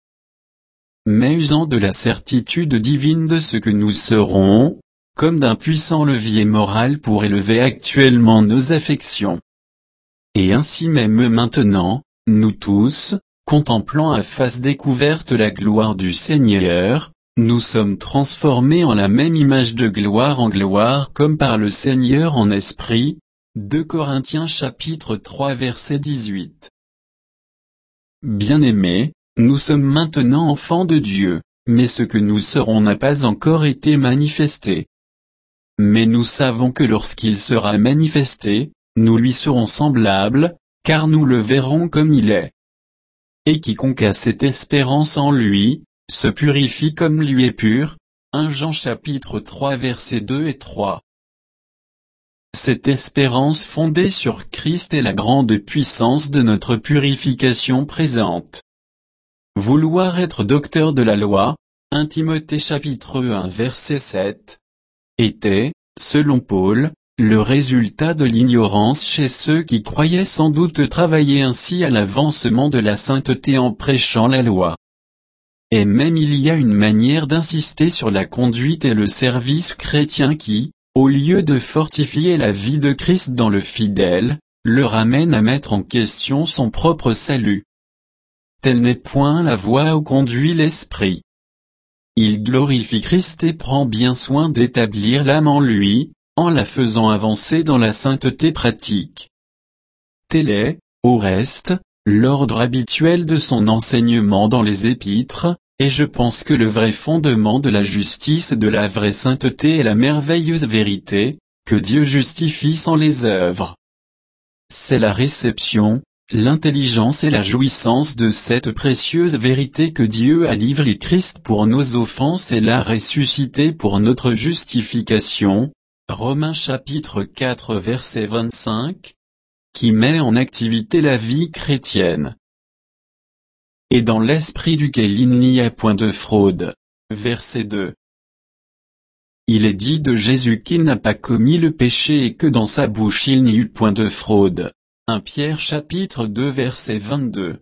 Mais usant de la certitude divine de ce que nous serons, comme d'un puissant levier moral pour élever actuellement nos affections. Et ainsi même maintenant, nous tous, contemplant à face découverte la gloire du Seigneur, nous sommes transformés en la même image de gloire en gloire comme par le Seigneur en esprit. 2 Corinthiens chapitre 3 verset 18. Bien-aimés, nous sommes maintenant enfants de Dieu, mais ce que nous serons n'a pas encore été manifesté. Mais nous savons que lorsqu'il sera manifesté, nous lui serons semblables, car nous le verrons comme il est. Et quiconque a cette espérance en lui, se purifie comme lui est pur. 1 Jean chapitre 3 versets 2 et 3. Cette espérance fondée sur Christ est la grande puissance de notre purification présente. Vouloir être docteur de la loi, 1 Timothée chapitre 1 verset 7, était, selon Paul, le résultat de l'ignorance chez ceux qui croyaient sans doute travailler ainsi à l'avancement de la sainteté en prêchant la loi. Et même il y a une manière d'insister sur la conduite et le service chrétien qui, au lieu de fortifier la vie de Christ dans le fidèle, le ramène à mettre en question son propre salut. Telle n'est point la voie où conduit l'Esprit. Il glorifie Christ et prend bien soin d'établir l'âme en lui, en la faisant avancer dans la sainteté pratique. Tel est, au reste, l'ordre habituel de son enseignement dans les épîtres, et je pense que le vrai fondement de la justice et de la vraie sainteté est la merveilleuse vérité, que Dieu justifie sans les œuvres. C'est la réception, l'intelligence et la jouissance de cette précieuse vérité que Dieu a livré Christ pour nos offenses et l'a ressuscité pour notre justification, Romains chapitre 4 verset 25, qui met en activité la vie chrétienne. Et dans l'esprit duquel il n'y a point de fraude. Verset 2. Il est dit de Jésus qu'il n'a pas commis le péché et que dans sa bouche il n'y eut point de fraude. 1 Pierre chapitre 2 verset 22.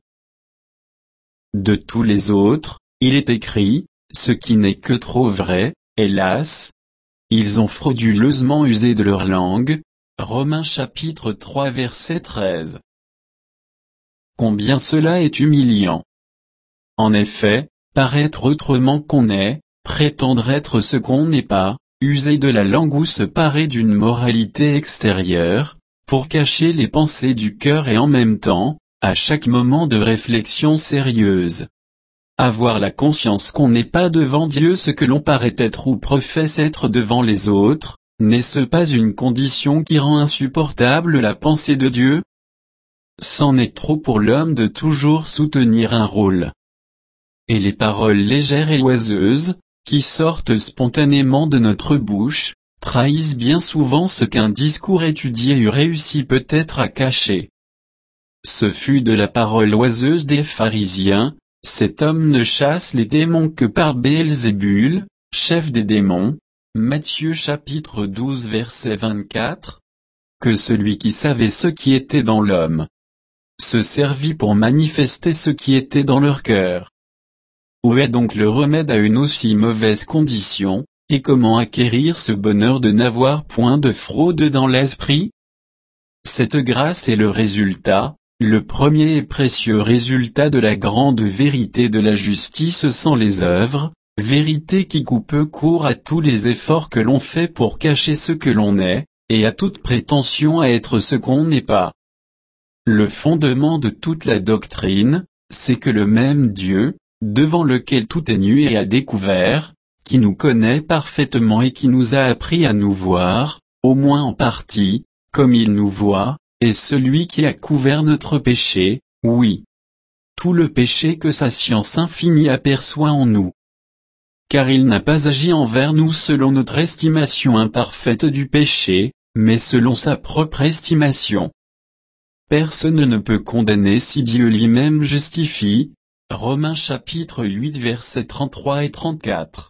De tous les autres, il est écrit, ce qui n'est que trop vrai, hélas. Ils ont frauduleusement usé de leur langue. Romains chapitre 3 verset 13. Combien cela est humiliant. En effet, paraître autrement qu'on est, prétendre être ce qu'on n'est pas, user de la langue ou se parer d'une moralité extérieure, pour cacher les pensées du cœur et en même temps, à chaque moment de réflexion sérieuse. Avoir la conscience qu'on n'est pas devant Dieu ce que l'on paraît être ou professe être devant les autres, n'est-ce pas une condition qui rend insupportable la pensée de Dieu? C'en est trop pour l'homme de toujours soutenir un rôle. Et les paroles légères et oiseuses, qui sortent spontanément de notre bouche, trahissent bien souvent ce qu'un discours étudié eût réussi peut-être à cacher. Ce fut de la parole oiseuse des pharisiens, cet homme ne chasse les démons que par Béelzébul, chef des démons, Matthieu chapitre 12 verset 24, que celui qui savait ce qui était dans l'homme se servit pour manifester ce qui était dans leur cœur. Où est donc le remède à une aussi mauvaise condition, et comment acquérir ce bonheur de n'avoir point de fraude dans l'esprit? Cette grâce est le résultat, le premier et précieux résultat de la grande vérité de la justice sans les œuvres, vérité qui coupe court à tous les efforts que l'on fait pour cacher ce que l'on est, et à toute prétention à être ce qu'on n'est pas. Le fondement de toute la doctrine, c'est que le même Dieu, devant lequel tout est nu et à découvert, qui nous connaît parfaitement et qui nous a appris à nous voir, au moins en partie, comme il nous voit, est celui qui a couvert notre péché, oui. Tout le péché que sa science infinie aperçoit en nous. Car il n'a pas agi envers nous selon notre estimation imparfaite du péché, mais selon sa propre estimation. Personne ne peut condamner si Dieu lui-même justifie. Romains chapitre 8 versets 33 et 34.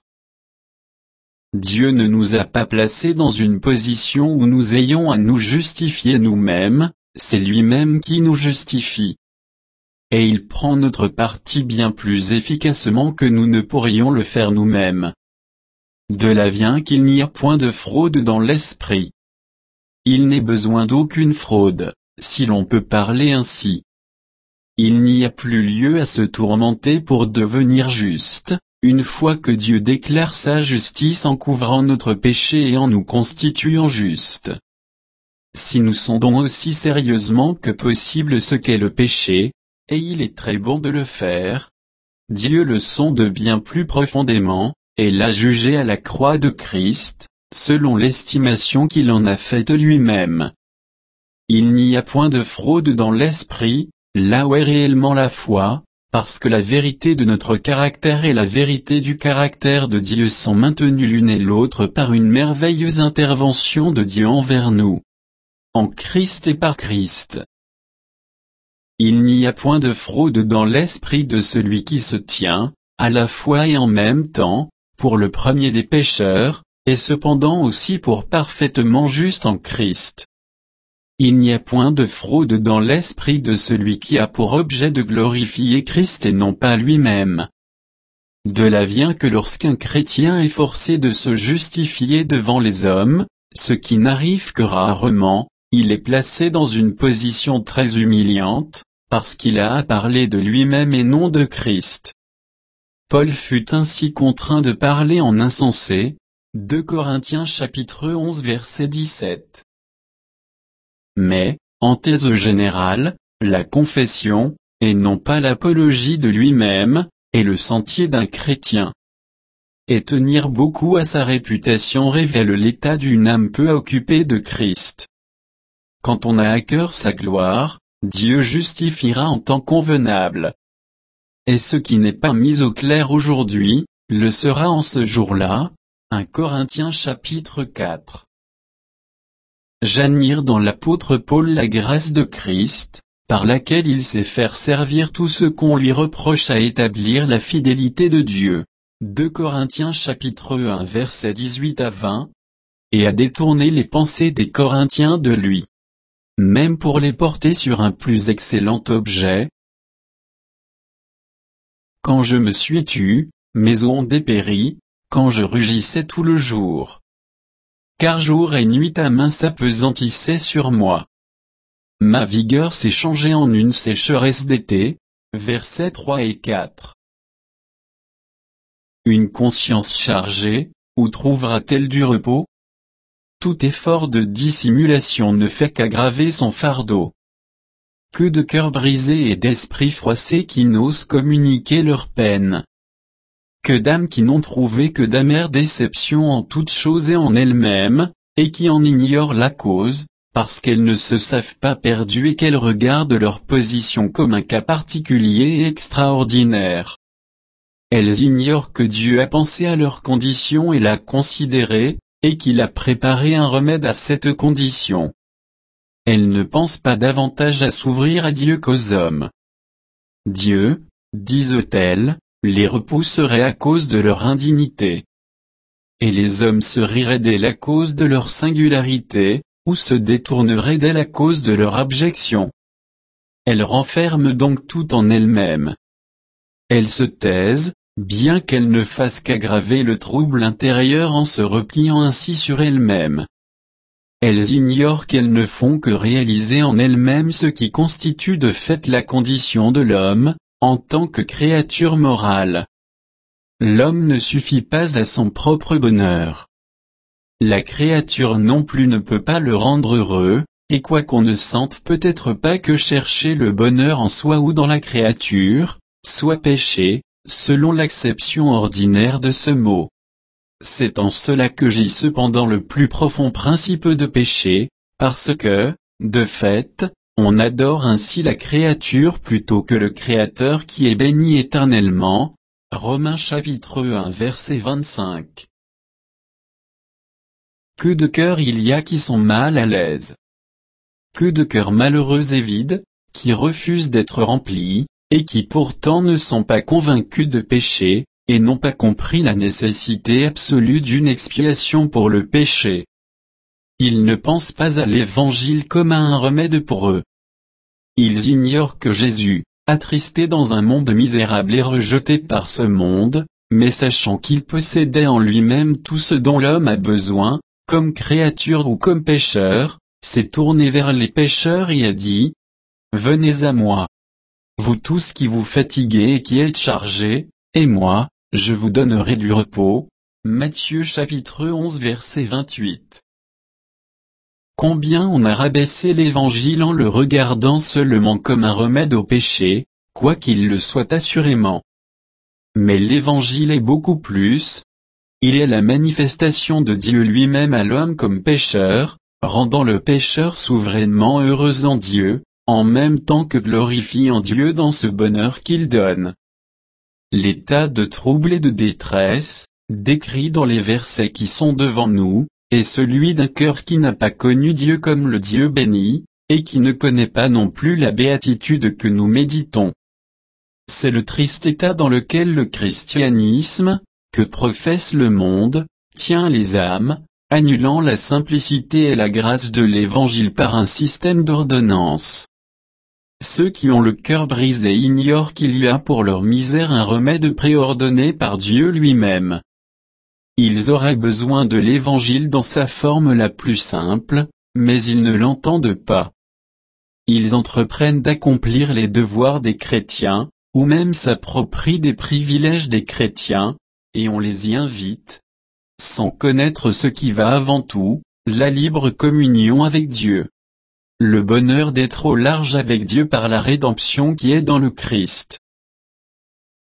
Dieu ne nous a pas placés dans une position où nous ayons à nous justifier nous-mêmes, c'est lui-même qui nous justifie. Et il prend notre parti bien plus efficacement que nous ne pourrions le faire nous-mêmes. De là vient qu'il n'y a point de fraude dans l'esprit. Il n'est besoin d'aucune fraude, si l'on peut parler ainsi. Il n'y a plus lieu à se tourmenter pour devenir juste, une fois que Dieu déclare sa justice en couvrant notre péché et en nous constituant justes. Si nous sondons aussi sérieusement que possible ce qu'est le péché, et il est très bon de le faire, Dieu le sonde bien plus profondément, et l'a jugé à la croix de Christ, selon l'estimation qu'il en a faite lui-même. Il n'y a point de fraude dans l'esprit, là où est réellement la foi, parce que la vérité de notre caractère et la vérité du caractère de Dieu sont maintenues l'une et l'autre par une merveilleuse intervention de Dieu envers nous. En Christ et par Christ. Il n'y a point de fraude dans l'esprit de celui qui se tient, à la fois et en même temps, pour le premier des pécheurs, et cependant aussi pour parfaitement juste en Christ. Il n'y a point de fraude dans l'esprit de celui qui a pour objet de glorifier Christ et non pas lui-même. De là vient que lorsqu'un chrétien est forcé de se justifier devant les hommes, ce qui n'arrive que rarement, il est placé dans une position très humiliante, parce qu'il a à parler de lui-même et non de Christ. Paul fut ainsi contraint de parler en insensé. 2 Corinthiens chapitre 11 verset 17. Mais, en thèse générale, la confession, et non pas l'apologie de lui-même, est le sentier d'un chrétien. Et tenir beaucoup à sa réputation révèle l'état d'une âme peu occupée de Christ. Quand on a à cœur sa gloire, Dieu justifiera en temps convenable. Et ce qui n'est pas mis au clair aujourd'hui, le sera en ce jour-là. 1 Corinthiens chapitre 4. J'admire dans l'apôtre Paul la grâce de Christ, par laquelle il sait faire servir tout ce qu'on lui reproche à établir la fidélité de Dieu. 2 Corinthiens chapitre 1 versets 18 à 20, et à détourner les pensées des Corinthiens de lui, même pour les porter sur un plus excellent objet. Quand je me suis tu, mes os ont dépéri, quand je rugissais tout le jour. Car jour et nuit ta main s'appesantissait sur moi. Ma vigueur s'est changée en une sécheresse d'été. Versets 3 et 4. Une conscience chargée, où trouvera-t-elle du repos? Tout effort de dissimulation ne fait qu'aggraver son fardeau. Que de cœurs brisés et d'esprits froissés qui n'osent communiquer leur peine. Que d'âmes qui n'ont trouvé que d'amères déceptions en toutes choses et en elles-mêmes, et qui en ignorent la cause, parce qu'elles ne se savent pas perdues et qu'elles regardent leur position comme un cas particulier et extraordinaire. Elles ignorent que Dieu a pensé à leur condition et l'a considérée, et qu'il a préparé un remède à cette condition. Elles ne pensent pas davantage à s'ouvrir à Dieu qu'aux hommes. Dieu, disent-elles, les repousserait à cause de leur indignité. Et les hommes se riraient d'elles à cause de leur singularité, ou se détourneraient d'elles à cause de leur abjection. Elles renferment donc tout en elles-mêmes. Elles se taisent, bien qu'elles ne fassent qu'aggraver le trouble intérieur en se repliant ainsi sur elles-mêmes. Elles ignorent qu'elles ne font que réaliser en elles-mêmes ce qui constitue de fait la condition de l'homme, en tant que créature morale. L'homme ne suffit pas à son propre bonheur. La créature non plus ne peut pas le rendre heureux, et quoi qu'on ne sente peut-être pas que chercher le bonheur en soi ou dans la créature, soit péché, selon l'acception ordinaire de ce mot. C'est en cela que j'y cependant le plus profond principe de péché, parce que, de fait, on adore ainsi la créature plutôt que le Créateur qui est béni éternellement. Romains chapitre 1 verset 25. Que de cœurs il y a qui sont mal à l'aise. Que de cœurs malheureux et vides, qui refusent d'être remplis, et qui pourtant ne sont pas convaincus de péché, et n'ont pas compris la nécessité absolue d'une expiation pour le péché. Ils ne pensent pas à l'Évangile comme à un remède pour eux. Ils ignorent que Jésus, attristé dans un monde misérable et rejeté par ce monde, mais sachant qu'il possédait en lui-même tout ce dont l'homme a besoin, comme créature ou comme pécheur, s'est tourné vers les pécheurs et a dit: Venez à moi, vous tous qui vous fatiguez et qui êtes chargés, et moi, je vous donnerai du repos. Matthieu chapitre 11 verset 28. Combien on a rabaissé l'Évangile en le regardant seulement comme un remède au péché, quoiqu'il le soit assurément. Mais l'Évangile est beaucoup plus. Il est la manifestation de Dieu lui-même à l'homme comme pécheur, rendant le pécheur souverainement heureux en Dieu, en même temps que glorifiant Dieu dans ce bonheur qu'il donne. L'état de trouble et de détresse, décrit dans les versets qui sont devant nous, est celui d'un cœur qui n'a pas connu Dieu comme le Dieu béni, et qui ne connaît pas non plus la béatitude que nous méditons. C'est le triste état dans lequel le christianisme, que professe le monde, tient les âmes, annulant la simplicité et la grâce de l'Évangile par un système d'ordonnances. Ceux qui ont le cœur brisé ignorent qu'il y a pour leur misère un remède préordonné par Dieu lui-même. Ils auraient besoin de l'Évangile dans sa forme la plus simple, mais ils ne l'entendent pas. Ils entreprennent d'accomplir les devoirs des chrétiens, ou même s'approprient des privilèges des chrétiens, et on les y invite, sans connaître ce qui va avant tout, la libre communion avec Dieu. Le bonheur d'être au large avec Dieu par la rédemption qui est dans le Christ.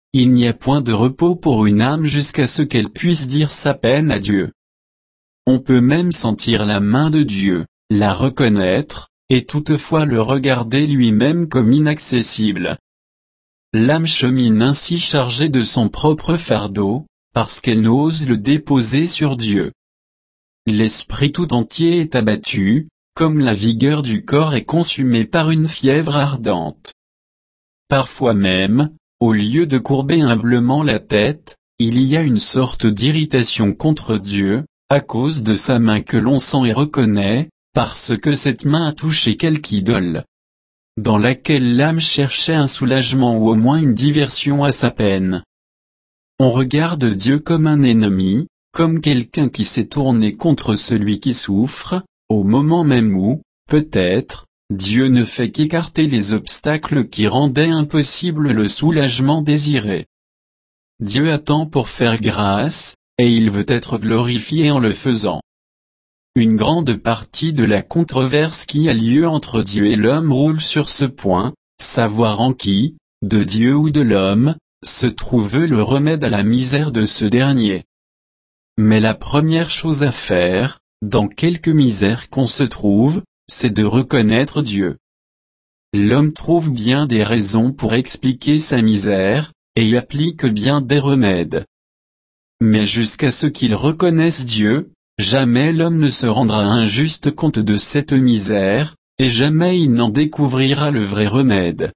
il n'y a point de repos pour une âme jusqu'à ce qu'elle puisse dire sa peine à Dieu. On peut même sentir la main de Dieu, la reconnaître, et toutefois le regarder lui-même comme inaccessible. L'âme chemine ainsi chargée de son propre fardeau, parce qu'elle n'ose le déposer sur Dieu. L'esprit tout entier est abattu, comme la vigueur du corps est consumée par une fièvre ardente. Parfois même, au lieu de courber humblement la tête, il y a une sorte d'irritation contre Dieu, à cause de sa main que l'on sent et reconnaît, parce que cette main a touché quelque idole, dans laquelle l'âme cherchait un soulagement ou au moins une diversion à sa peine. On regarde Dieu comme un ennemi, comme quelqu'un qui s'est tourné contre celui qui souffre, au moment même où, peut-être, Dieu ne fait qu'écarter les obstacles qui rendaient impossible le soulagement désiré. Dieu attend pour faire grâce, et il veut être glorifié en le faisant. Une grande partie de la controverse qui a lieu entre Dieu et l'homme roule sur ce point, savoir en qui, de Dieu ou de l'homme, se trouve le remède à la misère de ce dernier. Mais la première chose à faire, dans quelque misère qu'on se trouve, c'est de reconnaître Dieu. L'homme trouve bien des raisons pour expliquer sa misère, et y applique bien des remèdes. Mais jusqu'à ce qu'il reconnaisse Dieu, jamais l'homme ne se rendra un juste compte de cette misère, et jamais il n'en découvrira le vrai remède.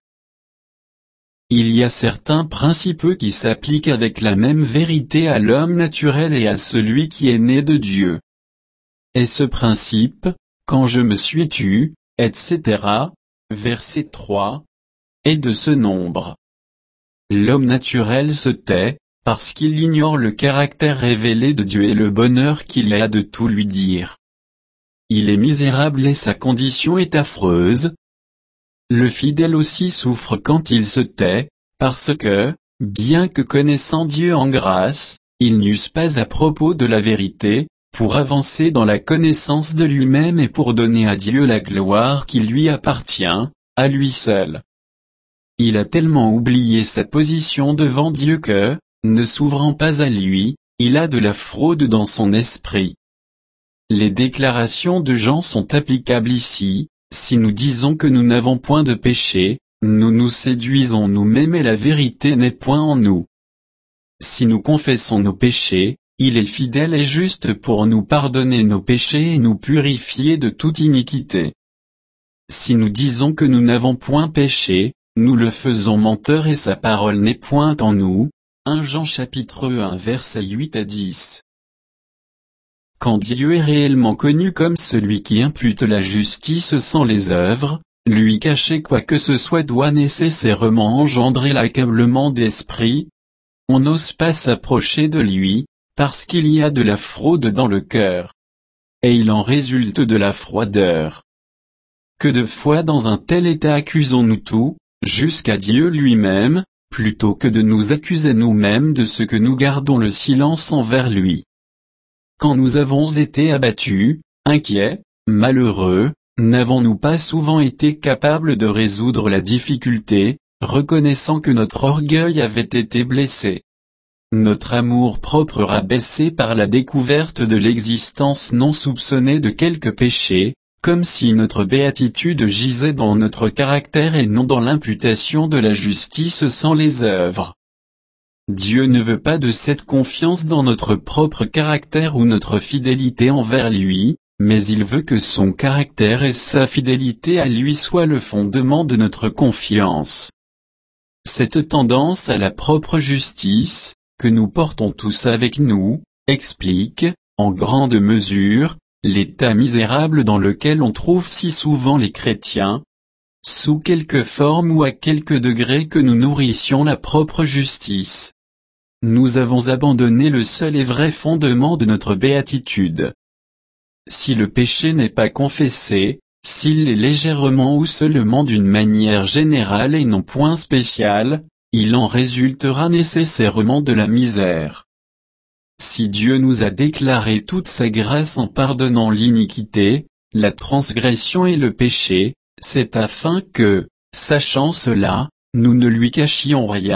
Il y a certains principes qui s'appliquent avec la même vérité à l'homme naturel et à celui qui est né de Dieu. Et ce principe, quand je me suis tu, etc., verset 3, est de ce nombre. L'homme naturel se tait, parce qu'il ignore le caractère révélé de Dieu et le bonheur qu'il a de tout lui dire. Il est misérable et sa condition est affreuse. Le fidèle aussi souffre quand il se tait, parce que, bien que connaissant Dieu en grâce, il n'use pas à propos de la vérité, pour avancer dans la connaissance de lui-même et pour donner à Dieu la gloire qui lui appartient, à lui seul. Il a tellement oublié sa position devant Dieu que, ne s'ouvrant pas à lui, il a de la fraude dans son esprit. Les déclarations de Jean sont applicables ici. Si nous disons que nous n'avons point de péché, nous nous séduisons nous-mêmes et la vérité n'est point en nous. Si nous confessons nos péchés, il est fidèle et juste pour nous pardonner nos péchés et nous purifier de toute iniquité. Si nous disons que nous n'avons point péché, nous le faisons menteur et sa parole n'est point en nous. 1 Jean chapitre 1 versets 8 à 10. Quand Dieu est réellement connu comme celui qui impute la justice sans les œuvres, lui cacher quoi que ce soit doit nécessairement engendrer l'accablement d'esprit. On n'ose pas s'approcher de lui, parce qu'il y a de la fraude dans le cœur. Et il en résulte de la froideur. Que de fois dans un tel état accusons-nous tout, jusqu'à Dieu lui-même, plutôt que de nous accuser nous-mêmes de ce que nous gardons le silence envers lui. Quand nous avons été abattus, inquiets, malheureux, n'avons-nous pas souvent été capables de résoudre la difficulté, reconnaissant que notre orgueil avait été blessé, notre amour-propre rabaissé par la découverte de l'existence non soupçonnée de quelque péché, comme si notre béatitude gisait dans notre caractère et non dans l'imputation de la justice sans les œuvres. Dieu ne veut pas de cette confiance dans notre propre caractère ou notre fidélité envers lui, mais il veut que son caractère et sa fidélité à lui soient le fondement de notre confiance. Cette tendance à la propre justice, que nous portons tous avec nous, explique, en grande mesure, l'état misérable dans lequel on trouve si souvent les chrétiens, sous quelque forme ou à quelque degré que nous nourrissions la propre justice. Nous avons abandonné le seul et vrai fondement de notre béatitude. Si le péché n'est pas confessé, s'il est légèrement ou seulement d'une manière générale et non point spéciale, il en résultera nécessairement de la misère. Si Dieu nous a déclaré toute sa grâce en pardonnant l'iniquité, la transgression et le péché, c'est afin que, sachant cela, nous ne lui cachions rien,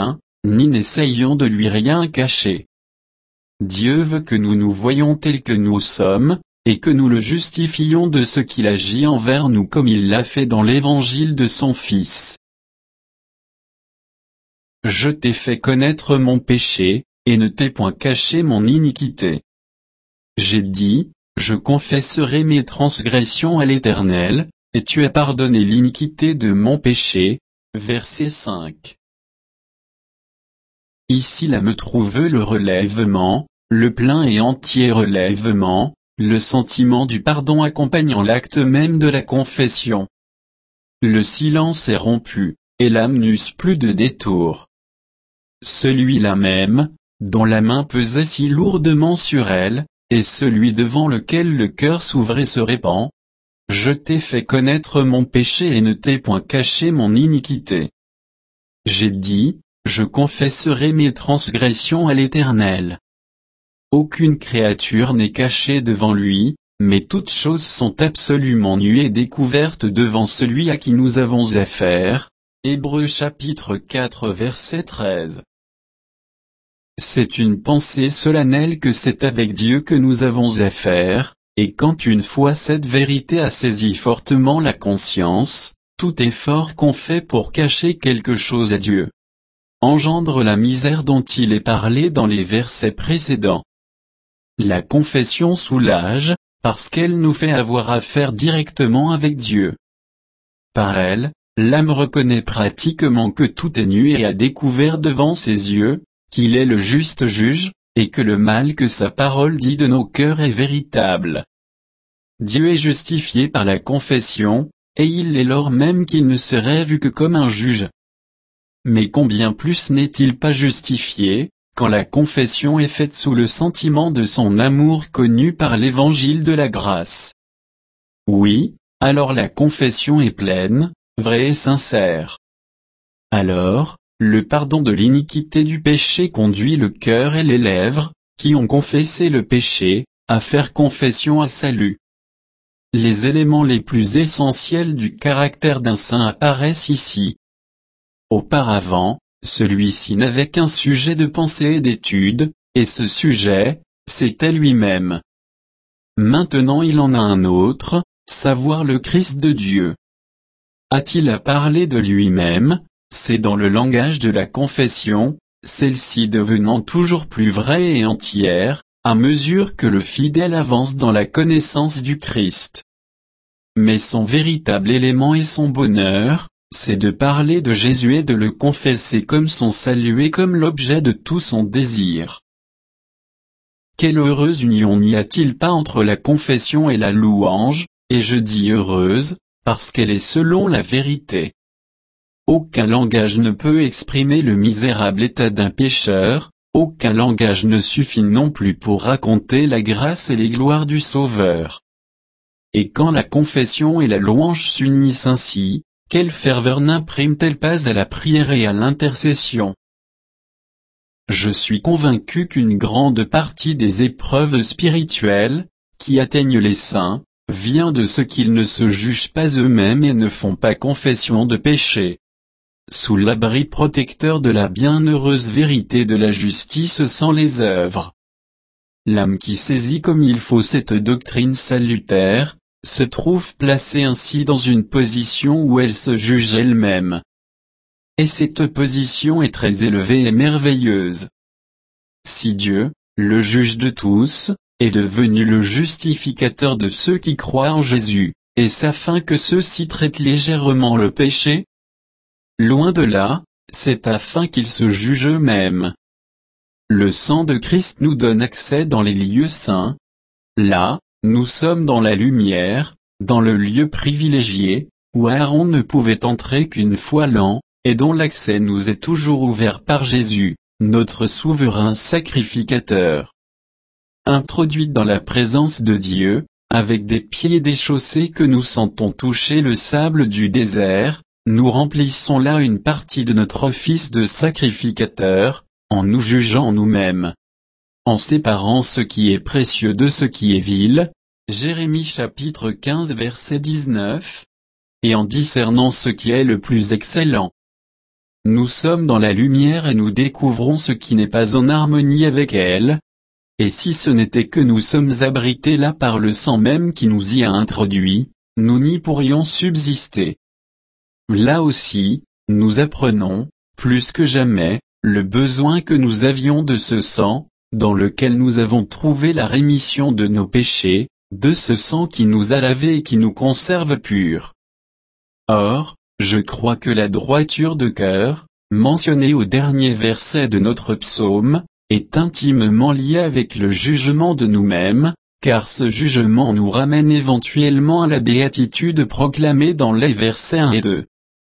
ni n'essayons de lui rien cacher. Dieu veut que nous nous voyions tels que nous sommes, et que nous le justifions de ce qu'il agit envers nous comme il l'a fait dans l'évangile de son Fils. Je t'ai fait connaître mon péché, et ne t'ai point caché mon iniquité. J'ai dit, je confesserai mes transgressions à l'Éternel, et tu as pardonné l'iniquité de mon péché. Verset 5. Ici là me trouve le relèvement, le plein et entier relèvement, le sentiment du pardon accompagnant l'acte même de la confession. Le silence est rompu, et l'âme n'use plus de détour. Celui-là même, dont la main pesait si lourdement sur elle, est celui devant lequel le cœur s'ouvre et se répand. Je t'ai fait connaître mon péché et ne t'ai point caché mon iniquité. J'ai dit, je confesserai mes transgressions à l'Éternel. Aucune créature n'est cachée devant lui, mais toutes choses sont absolument nues et découvertes devant celui à qui nous avons affaire. Hébreux chapitre 4 verset 13. C'est une pensée solennelle que c'est avec Dieu que nous avons affaire, et quand une fois cette vérité a saisi fortement la conscience, tout effort qu'on fait pour cacher quelque chose à Dieu engendre la misère dont il est parlé dans les versets précédents. La confession soulage, parce qu'elle nous fait avoir affaire directement avec Dieu. Par elle, l'âme reconnaît pratiquement que tout est nu et a découvert devant ses yeux, qu'il est le juste juge, et que le mal que sa parole dit de nos cœurs est véritable. Dieu est justifié par la confession, et il l'est lors même qu'il ne serait vu que comme un juge. Mais combien plus n'est-il pas justifié, quand la confession est faite sous le sentiment de son amour connu par l'évangile de la grâce. Oui, alors la confession est pleine, vraie et sincère. Alors, le pardon de l'iniquité du péché conduit le cœur et les lèvres, qui ont confessé le péché, à faire confession à salut. Les éléments les plus essentiels du caractère d'un saint apparaissent ici. Auparavant, celui-ci n'avait qu'un sujet de pensée et d'étude, et ce sujet, c'était lui-même. Maintenant il en a un autre, savoir le Christ de Dieu. A-t-il à parler de lui-même? C'est dans le langage de la confession, celle-ci devenant toujours plus vraie et entière, à mesure que le fidèle avance dans la connaissance du Christ. Mais son véritable élément et son bonheur, c'est de parler de Jésus et de le confesser comme son salut et comme l'objet de tout son désir. Quelle heureuse union n'y a-t-il pas entre la confession et la louange, et je dis heureuse, parce qu'elle est selon la vérité. Aucun langage ne peut exprimer le misérable état d'un pécheur, aucun langage ne suffit non plus pour raconter la grâce et les gloires du Sauveur. Et quand la confession et la louange s'unissent ainsi, quelle ferveur n'imprime-t-elle pas à la prière et à l'intercession? Je suis convaincu qu'une grande partie des épreuves spirituelles, qui atteignent les saints, vient de ce qu'ils ne se jugent pas eux-mêmes et ne font pas confession de péché. Sous l'abri protecteur de la bienheureuse vérité de la justice sans les œuvres. L'âme qui saisit comme il faut cette doctrine salutaire, se trouve placée ainsi dans une position où elle se juge elle-même. Et cette position est très élevée et merveilleuse. Si Dieu, le juge de tous, est devenu le justificateur de ceux qui croient en Jésus, est-ce afin que ceux-ci traitent légèrement le péché? Loin de là, c'est afin qu'ils se jugent eux-mêmes. Le sang de Christ nous donne accès dans les lieux saints. Là, nous sommes dans la lumière, dans le lieu privilégié, où Aaron ne pouvait entrer qu'une fois l'an, et dont l'accès nous est toujours ouvert par Jésus, notre souverain sacrificateur. Introduite dans la présence de Dieu, avec des pieds déchaussés que nous sentons toucher le sable du désert, nous remplissons là une partie de notre office de sacrificateur, en nous jugeant nous-mêmes. En séparant ce qui est précieux de ce qui est vil, Jérémie chapitre 15 verset 19, et en discernant ce qui est le plus excellent. nous sommes dans la lumière et nous découvrons ce qui n'est pas en harmonie avec elle. Et si ce n'était que nous sommes abrités là par le sang même qui nous y a introduits, nous n'y pourrions subsister. Là aussi, nous apprenons, plus que jamais, le besoin que nous avions de ce sang, dans lequel nous avons trouvé la rémission de nos péchés, de ce sang qui nous a lavés et qui nous conserve purs. Or, je crois que la droiture de cœur, mentionnée au dernier verset de notre psaume, est intimement liée avec le jugement de nous-mêmes, car ce jugement nous ramène éventuellement à la béatitude proclamée dans les versets 1 et 2.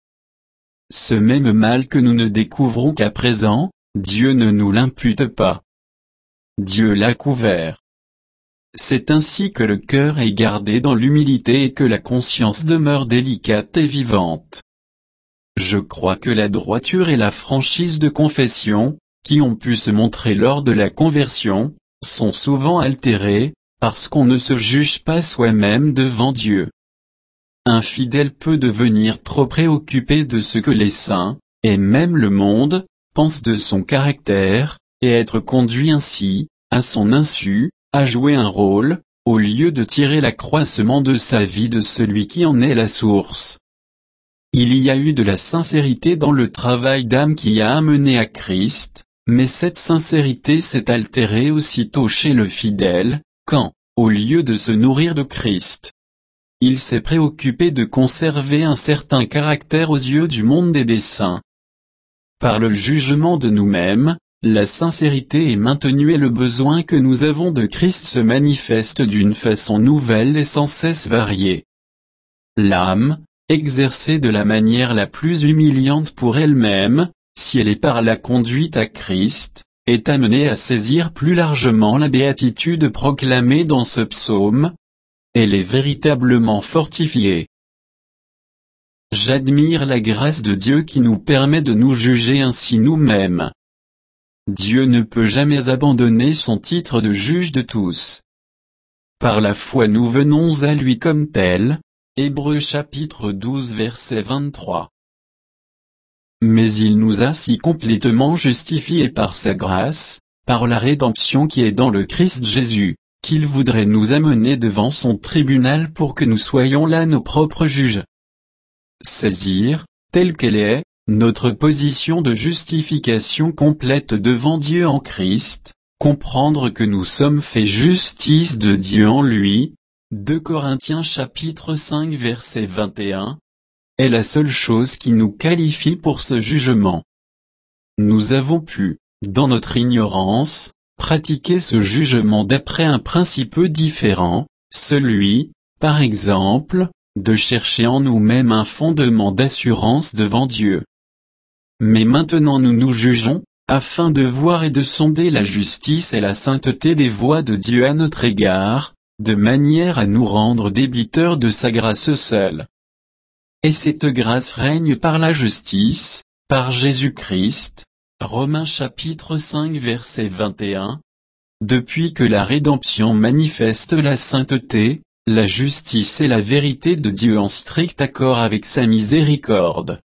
Ce même mal que nous ne découvrons qu'à présent, Dieu ne nous l'impute pas. Dieu l'a couvert. C'est ainsi que le cœur est gardé dans l'humilité et que la conscience demeure délicate et vivante. Je crois que la droiture et la franchise de confession, qui ont pu se montrer lors de la conversion, sont souvent altérées, parce qu'on ne se juge pas soi-même devant Dieu. Un fidèle peut devenir trop préoccupé de ce que les saints, et même le monde, pensent de son caractère, et être conduit ainsi, à son insu, à jouer un rôle, au lieu de tirer l'accroissement de sa vie de celui qui en est la source. Il y a eu de la sincérité dans le travail d'âme qui a amené à Christ, mais cette sincérité s'est altérée aussitôt chez le fidèle, quand, au lieu de se nourrir de Christ, il s'est préoccupé de conserver un certain caractère aux yeux du monde et des saints. Par le jugement de nous-mêmes, la sincérité est maintenue et le besoin que nous avons de Christ se manifeste d'une façon nouvelle et sans cesse variée. L'âme, exercée de la manière la plus humiliante pour elle-même, si elle est par la conduite à Christ, est amenée à saisir plus largement la béatitude proclamée dans ce psaume. Elle est véritablement fortifiée. J'admire la grâce de Dieu qui nous permet de nous juger ainsi nous-mêmes. Dieu ne peut jamais abandonner son titre de juge de tous. Par la foi nous venons à lui comme tel. Hébreux chapitre 12 verset 23. Mais il nous a si complètement justifiés par sa grâce, par la rédemption qui est dans le Christ Jésus, qu'il voudrait nous amener devant son tribunal pour que nous soyons là nos propres juges. Saisir, telle qu'elle est, notre position de justification complète devant Dieu en Christ, comprendre que nous sommes faits justice de Dieu en lui, 2 Corinthiens chapitre 5 verset 21, est la seule chose qui nous qualifie pour ce jugement. Nous avons pu, dans notre ignorance, pratiquer ce jugement d'après un principe différent, celui, par exemple, de chercher en nous-mêmes un fondement d'assurance devant Dieu. Mais maintenant nous nous jugeons, afin de voir et de sonder la justice et la sainteté des voies de Dieu à notre égard, de manière à nous rendre débiteurs de sa grâce seule. Et cette grâce règne par la justice, par Jésus-Christ, Romains chapitre 5 verset 21. Depuis que la rédemption manifeste la sainteté, la justice et la vérité de Dieu en strict accord avec sa miséricorde.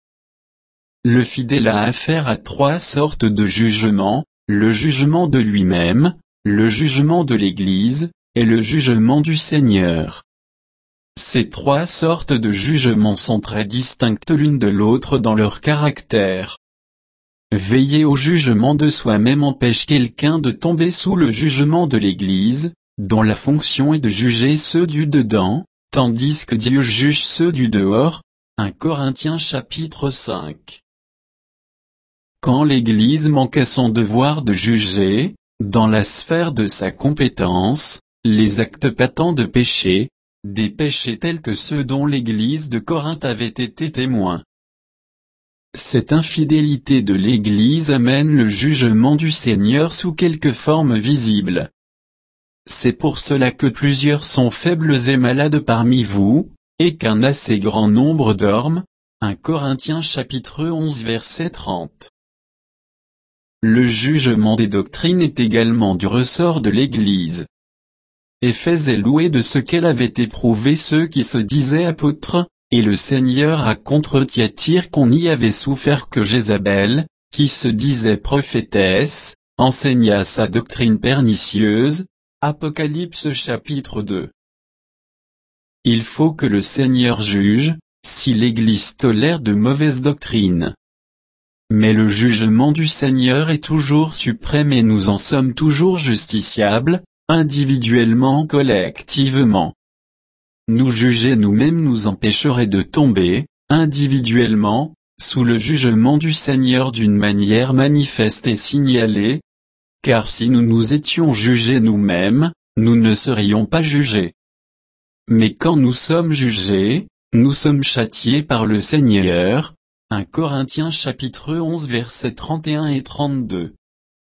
Le fidèle a affaire à 3 sortes de jugements, le jugement de lui-même, le jugement de l'Église, et le jugement du Seigneur. Ces 3 sortes de jugements sont très distinctes l'une de l'autre dans leur caractère. Veiller au jugement de soi-même empêche quelqu'un de tomber sous le jugement de l'Église, dont la fonction est de juger ceux du dedans, tandis que Dieu juge ceux du dehors. 1 Corinthiens chapitre 5. Quand l'Église manque à son devoir de juger, dans la sphère de sa compétence, les actes patents de péché, des péchés tels que ceux dont l'Église de Corinthe avait été témoin. Cette infidélité de l'Église amène le jugement du Seigneur sous quelque forme visible. C'est pour cela que plusieurs sont faibles et malades parmi vous, et qu'un assez grand nombre dorment. 1 Corinthiens chapitre 11 verset 30. Le jugement des doctrines est également du ressort de l'Église. Éphèse est loué de ce qu'elle avait éprouvé ceux qui se disaient apôtres, et le Seigneur a contre Thyatire qu'on y avait souffert que Jézabel, qui se disait prophétesse, enseigna sa doctrine pernicieuse. Apocalypse chapitre 2. Il faut que le Seigneur juge, si l'Église tolère de mauvaises doctrines. Mais le jugement du Seigneur est toujours suprême et nous en sommes toujours justiciables, individuellement, collectivement. Nous juger nous-mêmes nous empêcherait de tomber, individuellement, sous le jugement du Seigneur d'une manière manifeste et signalée, car si nous nous étions jugés nous-mêmes, nous ne serions pas jugés. Mais quand nous sommes jugés, nous sommes châtiés par le Seigneur. 1 Corinthiens chapitre 11 versets 31 et 32.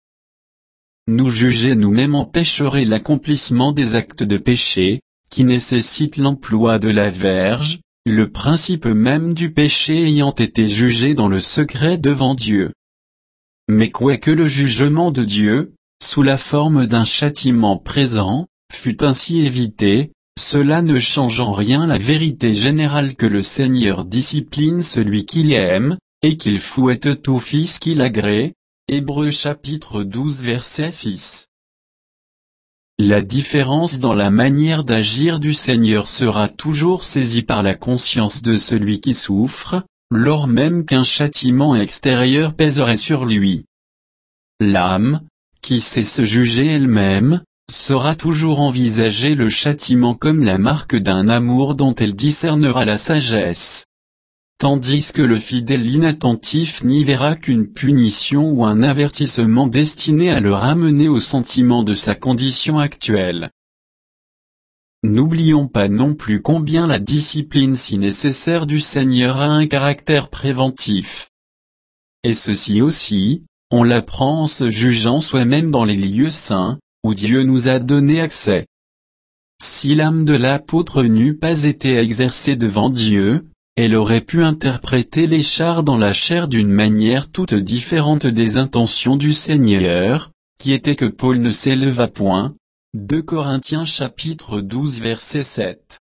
Nous juger nous-mêmes empêcherait l'accomplissement des actes de péché, qui nécessitent l'emploi de la verge, le principe même du péché ayant été jugé dans le secret devant Dieu. Mais quoique le jugement de Dieu, sous la forme d'un châtiment présent, fût ainsi évité, cela ne change en rien la vérité générale que le Seigneur discipline celui qu'il aime, et qu'il fouette tout fils qu'il agrée. Hébreux chapitre 12 verset 6. La différence dans la manière d'agir du Seigneur sera toujours saisie par la conscience de celui qui souffre, lors même qu'un châtiment extérieur pèserait sur lui. L'âme, qui sait se juger elle-même, saura toujours envisager le châtiment comme la marque d'un amour dont elle discernera la sagesse. Tandis que le fidèle inattentif n'y verra qu'une punition ou un avertissement destiné à le ramener au sentiment de sa condition actuelle. N'oublions pas non plus combien la discipline si nécessaire du Seigneur a un caractère préventif. Et ceci aussi, on l'apprend en se jugeant soi-même dans les lieux saints, où Dieu nous a donné accès. Si l'âme de l'apôtre n'eût pas été exercée devant Dieu, elle aurait pu interpréter les chars dans la chair d'une manière toute différente des intentions du Seigneur, qui était que Paul ne s'éleva point. 2 Corinthiens chapitre 12 verset 7.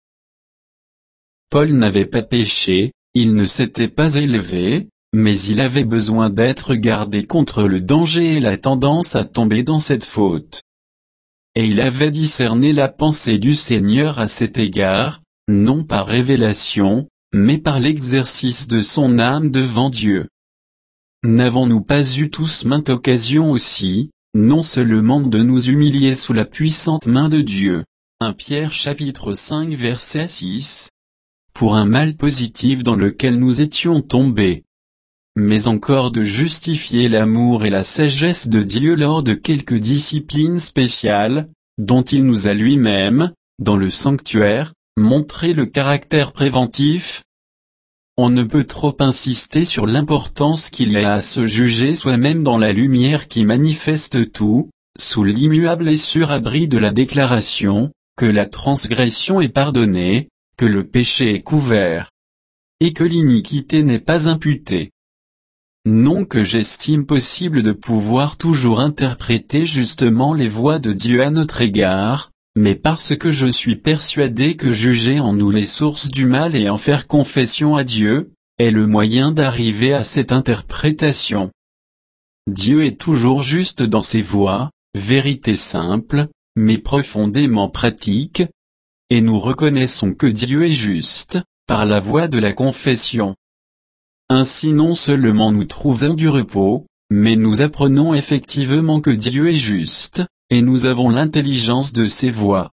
Paul n'avait pas péché, il ne s'était pas élevé, mais il avait besoin d'être gardé contre le danger et la tendance à tomber dans cette faute. Et il avait discerné la pensée du Seigneur à cet égard, non par révélation, mais par l'exercice de son âme devant Dieu. N'avons-nous pas eu tous maintes occasions aussi, non seulement de nous humilier sous la puissante main de Dieu, 1 Pierre chapitre 5 verset 6, pour un mal positif dans lequel nous étions tombés, mais encore de justifier l'amour et la sagesse de Dieu lors de quelques disciplines spéciales, dont il nous a lui-même, dans le sanctuaire, montré le caractère préventif. On ne peut trop insister sur l'importance qu'il y a à se juger soi-même dans la lumière qui manifeste tout, sous l'immuable et sûr abri de la déclaration, que la transgression est pardonnée, que le péché est couvert, et que l'iniquité n'est pas imputée. Non que j'estime possible de pouvoir toujours interpréter justement les voies de Dieu à notre égard, mais parce que je suis persuadé que juger en nous les sources du mal et en faire confession à Dieu, est le moyen d'arriver à cette interprétation. Dieu est toujours juste dans ses voies, vérité simple, mais profondément pratique, et nous reconnaissons que Dieu est juste, par la voie de la confession. Ainsi non seulement nous trouvons du repos, mais nous apprenons effectivement que Dieu est juste, et nous avons l'intelligence de ses voies.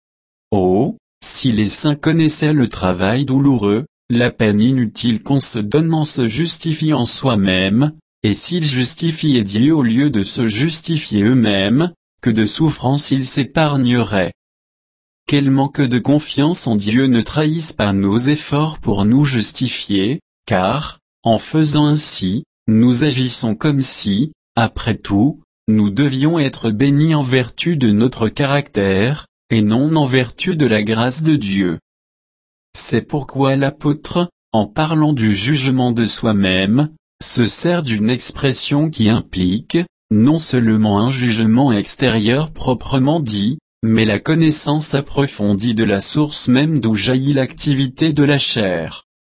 Oh, si les saints connaissaient le travail douloureux, la peine inutile qu'on se donne en se justifiant soi-même, et s'ils justifiaient Dieu au lieu de se justifier eux-mêmes, que de souffrances ils s'épargneraient. Quel manque de confiance en Dieu ne trahisse pas nos efforts pour nous justifier, car, en faisant ainsi, nous agissons comme si, après tout, nous devions être bénis en vertu de notre caractère, et non en vertu de la grâce de Dieu. C'est pourquoi l'apôtre, en parlant du jugement de soi-même, se sert d'une expression qui implique, non seulement un jugement extérieur proprement dit, mais la connaissance approfondie de la source même d'où jaillit l'activité de la chair.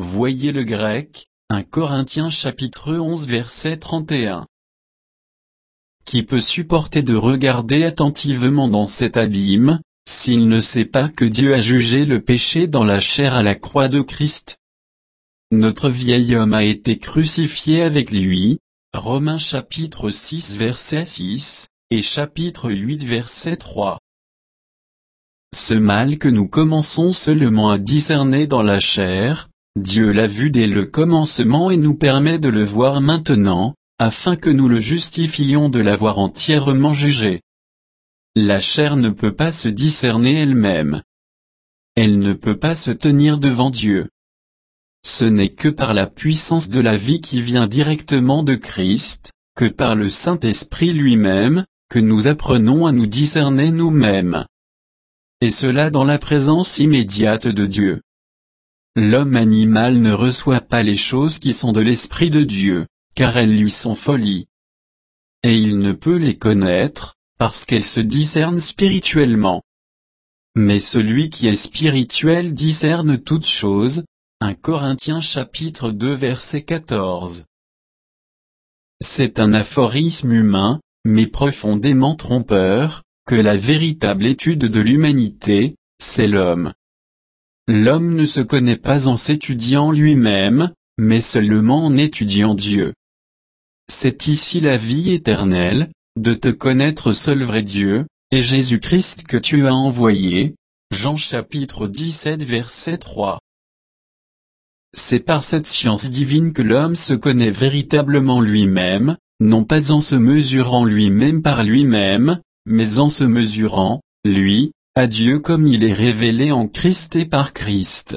voyez le grec, 1 Corinthiens chapitre 11 verset 31. Qui peut supporter de regarder attentivement dans cet abîme, s'il ne sait pas que Dieu a jugé le péché dans la chair à la croix de Christ? Notre vieil homme a été crucifié avec lui, Romains chapitre 6 verset 6, et chapitre 8 verset 3. Ce mal que nous commençons seulement à discerner dans la chair, Dieu l'a vu dès le commencement et nous permet de le voir maintenant, afin que nous le justifions de l'avoir entièrement jugé. La chair ne peut pas se discerner elle-même. Elle ne peut pas se tenir devant Dieu. Ce n'est que par la puissance de la vie qui vient directement de Christ, que par le Saint-Esprit lui-même, que nous apprenons à nous discerner nous-mêmes. Et cela dans la présence immédiate de Dieu. L'homme animal ne reçoit pas les choses qui sont de l'Esprit de Dieu, car elles lui sont folie. Et il ne peut les connaître, parce qu'elles se discernent spirituellement. Mais celui qui est spirituel discerne toutes choses, 1 Corinthiens chapitre 2 verset 14. C'est un aphorisme humain, mais profondément trompeur, que la véritable étude de l'humanité, c'est l'homme. L'homme ne se connaît pas en s'étudiant lui-même, mais seulement en étudiant Dieu. C'est ici la vie éternelle, de te connaître seul vrai Dieu, et Jésus-Christ que tu as envoyé, Jean chapitre 17 verset 3. C'est par cette science divine que l'homme se connaît véritablement lui-même, non pas en se mesurant lui-même par lui-même, mais en se mesurant, lui, à Dieu comme il est révélé en Christ et par Christ.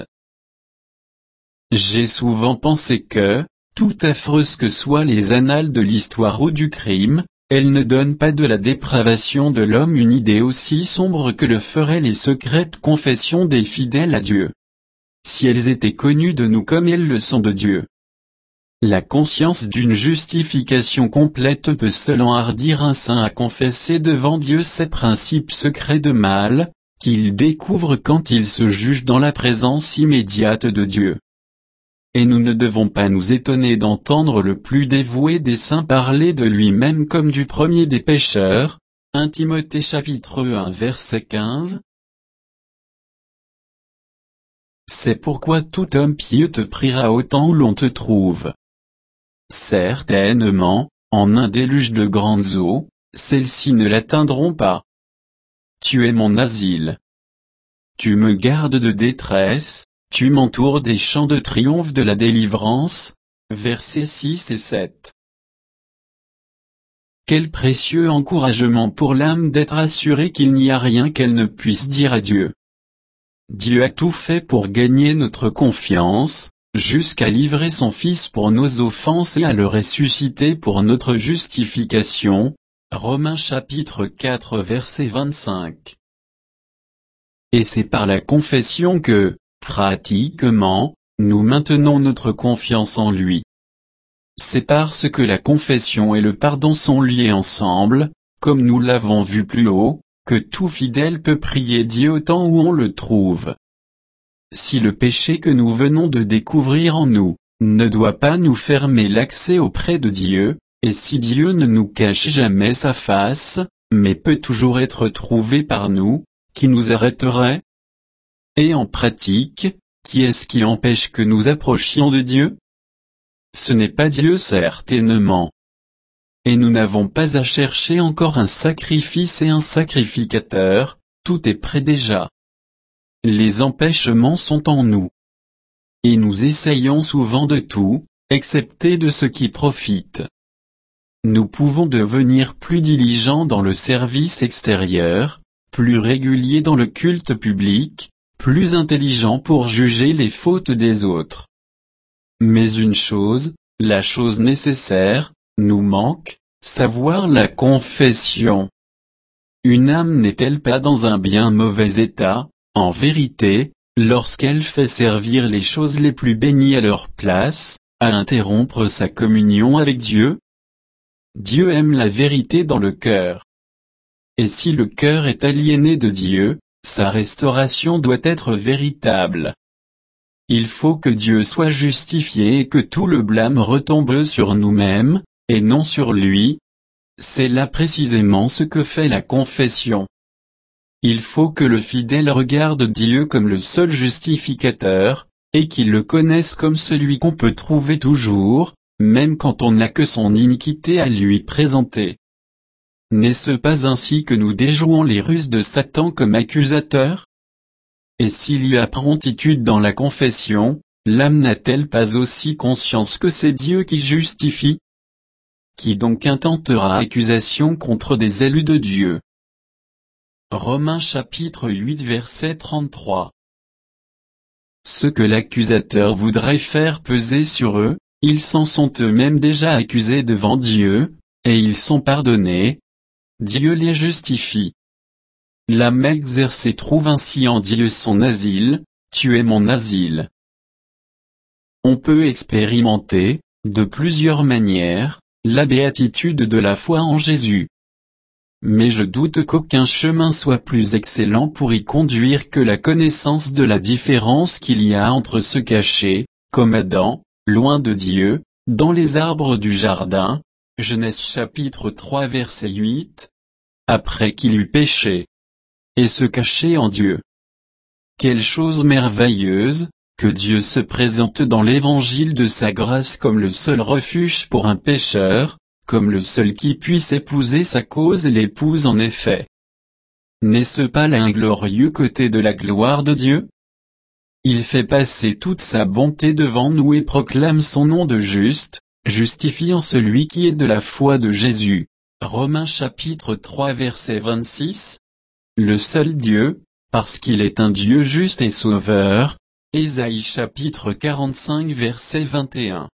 J'ai souvent pensé que, tout affreuses que soient les annales de l'histoire ou du crime, elles ne donnent pas de la dépravation de l'homme une idée aussi sombre que le feraient les secrètes confessions des fidèles à Dieu. Si elles étaient connues de nous comme elles le sont de Dieu. La conscience d'une justification complète peut seule enhardir un saint à confesser devant Dieu ces principes secrets de mal, qu'il découvre quand il se juge dans la présence immédiate de Dieu. Et nous ne devons pas nous étonner d'entendre le plus dévoué des saints parler de lui-même comme du premier des pécheurs, 1 Timothée chapitre 1 verset 15. C'est pourquoi tout homme pieux te priera autant où l'on te trouve. Certainement, en un déluge de grandes eaux, celles-ci ne l'atteindront pas. Tu es mon asile. Tu me gardes de détresse, tu m'entoures des chants de triomphe de la délivrance. Versets 6 et 7. Quel précieux encouragement pour l'âme d'être assurée qu'il n'y a rien qu'elle ne puisse dire à Dieu. Dieu a tout fait pour gagner notre confiance, jusqu'à livrer son Fils pour nos offenses et à le ressusciter pour notre justification. Romains chapitre 4 verset 25. Et c'est par la confession que, pratiquement, nous maintenons notre confiance en lui. C'est parce que la confession et le pardon sont liés ensemble, comme nous l'avons vu plus haut, que tout fidèle peut prier Dieu autant où on le trouve. Si le péché que nous venons de découvrir en nous, ne doit pas nous fermer l'accès auprès de Dieu, et si Dieu ne nous cache jamais sa face, mais peut toujours être trouvé par nous, qui nous arrêterait? Et en pratique, qui est-ce qui empêche que nous approchions de Dieu? Ce n'est pas Dieu certainement. Et nous n'avons pas à chercher encore un sacrifice et un sacrificateur, tout est prêt déjà. Les empêchements sont en nous. Et nous essayons souvent de tout, excepté de ce qui profite. Nous pouvons devenir plus diligents dans le service extérieur, plus réguliers dans le culte public, plus intelligents pour juger les fautes des autres. Mais une chose, la chose nécessaire, nous manque, savoir la confession. Une âme n'est-elle pas dans un bien mauvais état, en vérité, lorsqu'elle fait servir les choses les plus bénies à leur place, à interrompre sa communion avec Dieu? Dieu aime la vérité dans le cœur. Et si le cœur est aliéné de Dieu, sa restauration doit être véritable. il faut que Dieu soit justifié et que tout le blâme retombe sur nous-mêmes, et non sur lui. C'est là précisément ce que fait la confession. Il faut que le fidèle regarde Dieu comme le seul justificateur, et qu'il le connaisse comme celui qu'on peut trouver toujours, même quand on n'a que son iniquité à lui présenter. N'est-ce pas ainsi que nous déjouons les ruses de Satan comme accusateur? Et s'il y a promptitude dans la confession, l'âme n'a-t-elle pas aussi conscience que c'est Dieu qui justifie? Qui donc intentera accusation contre des élus de Dieu? Romains chapitre 8 verset 33. Ce que l'accusateur voudrait faire peser sur eux, ils s'en sont eux-mêmes déjà accusés devant Dieu, et ils sont pardonnés. Dieu les justifie. L'âme exercée trouve ainsi en Dieu son asile, tu es mon asile. On peut expérimenter, de plusieurs manières, la béatitude de la foi en Jésus. Mais je doute qu'aucun chemin soit plus excellent pour y conduire que la connaissance de la différence qu'il y a entre se cacher, comme Adam, loin de Dieu, dans les arbres du jardin, Genèse chapitre 3 verset 8, après qu'il eut péché, et se cacher en Dieu. Quelle chose merveilleuse, que Dieu se présente dans l'évangile de sa grâce comme le seul refuge pour un pécheur, comme le seul qui puisse épouser sa cause et l'épouse en effet. N'est-ce pas l'inglorieux côté de la gloire de Dieu? Il fait passer toute sa bonté devant nous et proclame son nom de juste, justifiant celui qui est de la foi de Jésus. Romains chapitre 3 verset 26. Le seul Dieu, parce qu'il est un Dieu juste et sauveur. Ésaïe chapitre 45 verset 21.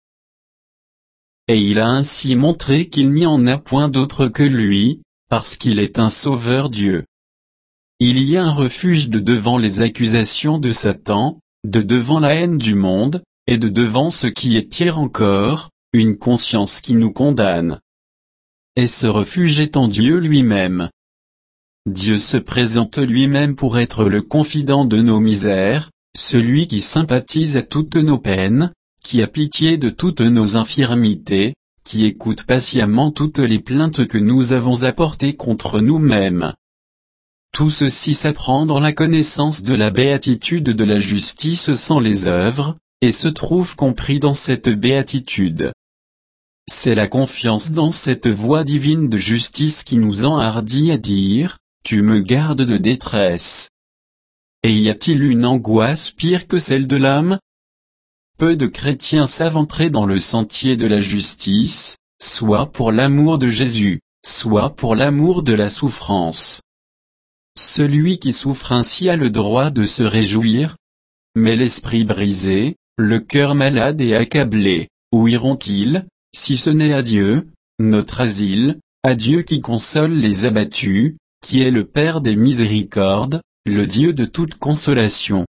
Et il a ainsi montré qu'il n'y en a point d'autre que lui, parce qu'il est un sauveur Dieu. Il y a un refuge de devant les accusations de Satan, de devant la haine du monde, et de devant ce qui est pire encore, une conscience qui nous condamne. Et ce refuge est en Dieu lui-même. Dieu se présente lui-même pour être le confident de nos misères, celui qui sympathise à toutes nos peines, qui a pitié de toutes nos infirmités, qui écoute patiemment toutes les plaintes que nous avons apportées contre nous-mêmes. Tout ceci s'apprend dans la connaissance de la béatitude de la justice sans les œuvres, et se trouve compris dans cette béatitude. C'est la confiance dans cette voie divine de justice qui nous enhardit à dire, « Tu me gardes de détresse ». Et y a-t-il une angoisse pire que celle de l'âme? Peu de chrétiens savent entrer dans le sentier de la justice, soit pour l'amour de Jésus, soit pour l'amour de la souffrance. Celui qui souffre ainsi a le droit de se réjouir. Mais l'esprit brisé, le cœur malade et accablé, où iront-ils, si ce n'est à Dieu, notre asile, à Dieu qui console les abattus, qui est le Père des miséricordes, le Dieu de toute consolation.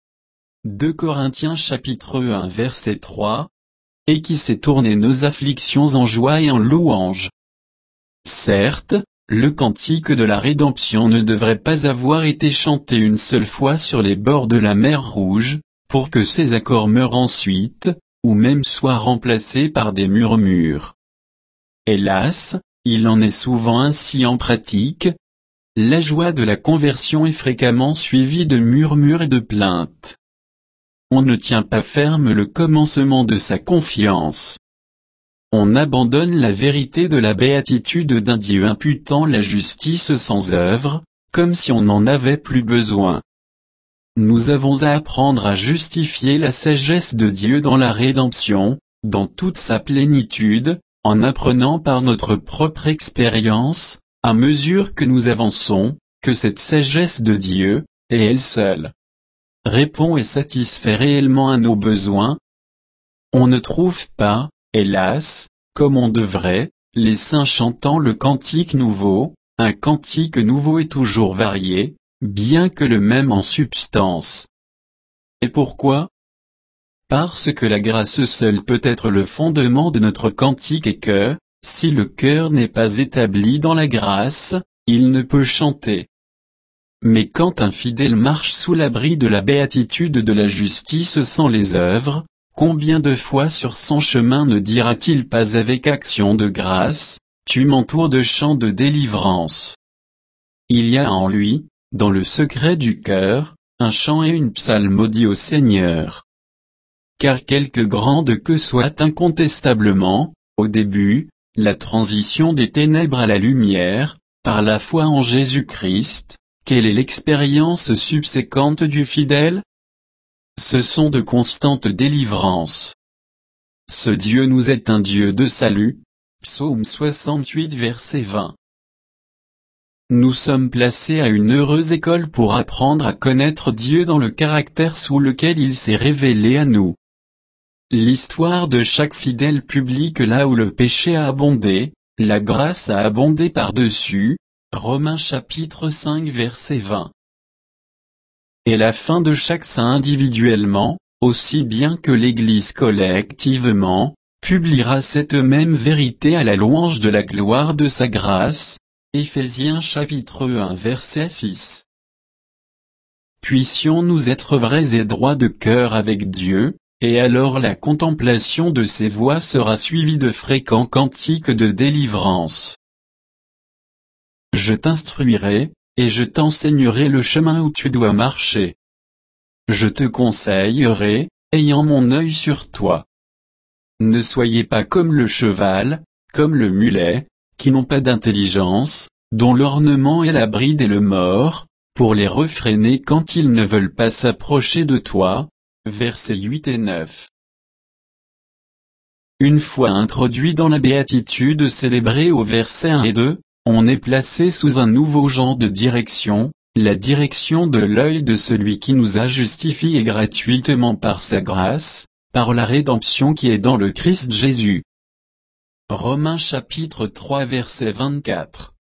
2 Corinthiens chapitre 1 verset 3, et qui sait tourner nos afflictions en joie et en louange. Certes, le cantique de la rédemption ne devrait pas avoir été chanté une seule fois sur les bords de la mer Rouge, pour que ces accords meurent ensuite, ou même soient remplacés par des murmures. Hélas, il en est souvent ainsi en pratique. La joie de la conversion est fréquemment suivie de murmures et de plaintes. On ne tient pas ferme le commencement de sa confiance. On abandonne la vérité de la béatitude d'un Dieu imputant la justice sans œuvre, comme si on n'en avait plus besoin. Nous avons à apprendre à justifier la sagesse de Dieu dans la rédemption, dans toute sa plénitude, en apprenant par notre propre expérience, à mesure que nous avançons, que cette sagesse de Dieu, et elle seule, répond et satisfait réellement à nos besoins. On ne trouve pas, hélas, comme on devrait, les saints chantant le cantique nouveau. Un cantique nouveau est toujours varié, bien que le même en substance. Et pourquoi? Parce que la grâce seule peut être le fondement de notre cantique et que, si le cœur n'est pas établi dans la grâce, il ne peut chanter. Mais quand un fidèle marche sous l'abri de la béatitude de la justice sans les œuvres, combien de fois sur son chemin ne dira-t-il pas avec action de grâce, tu m'entoures de chants de délivrance. Il y a en lui, dans le secret du cœur, un chant et une psalmodie au Seigneur. Car quelque grande que soit incontestablement, au début, la transition des ténèbres à la lumière, par la foi en Jésus-Christ, quelle est l'expérience subséquente du fidèle? Ce sont de constantes délivrances. Ce Dieu nous est un Dieu de salut. Psaume 68 verset 20. Nous sommes placés à une heureuse école pour apprendre à connaître Dieu dans le caractère sous lequel il s'est révélé à nous. L'histoire de chaque fidèle publique là où le péché a abondé, la grâce a abondé par-dessus. Romains chapitre 5 verset 20. Et la fin de chaque saint individuellement, aussi bien que l'Église collectivement, publiera cette même vérité à la louange de la gloire de sa grâce. Éphésiens chapitre 1 verset 6. Puissions-nous être vrais et droits de cœur avec Dieu, et alors la contemplation de ses voies sera suivie de fréquents cantiques de délivrance. Je t'instruirai, et je t'enseignerai le chemin où tu dois marcher. Je te conseillerai, ayant mon œil sur toi. Ne soyez pas comme le cheval, comme le mulet, qui n'ont pas d'intelligence, dont l'ornement est la bride et le mors, pour les refréner quand ils ne veulent pas s'approcher de toi. Versets 8 et 9. Une fois introduit dans la béatitude célébrée au verset 1 et 2, on est placé sous un nouveau genre de direction, la direction de l'œil de celui qui nous a justifiés gratuitement par sa grâce, par la rédemption qui est dans le Christ Jésus. Romains chapitre 3 verset 24.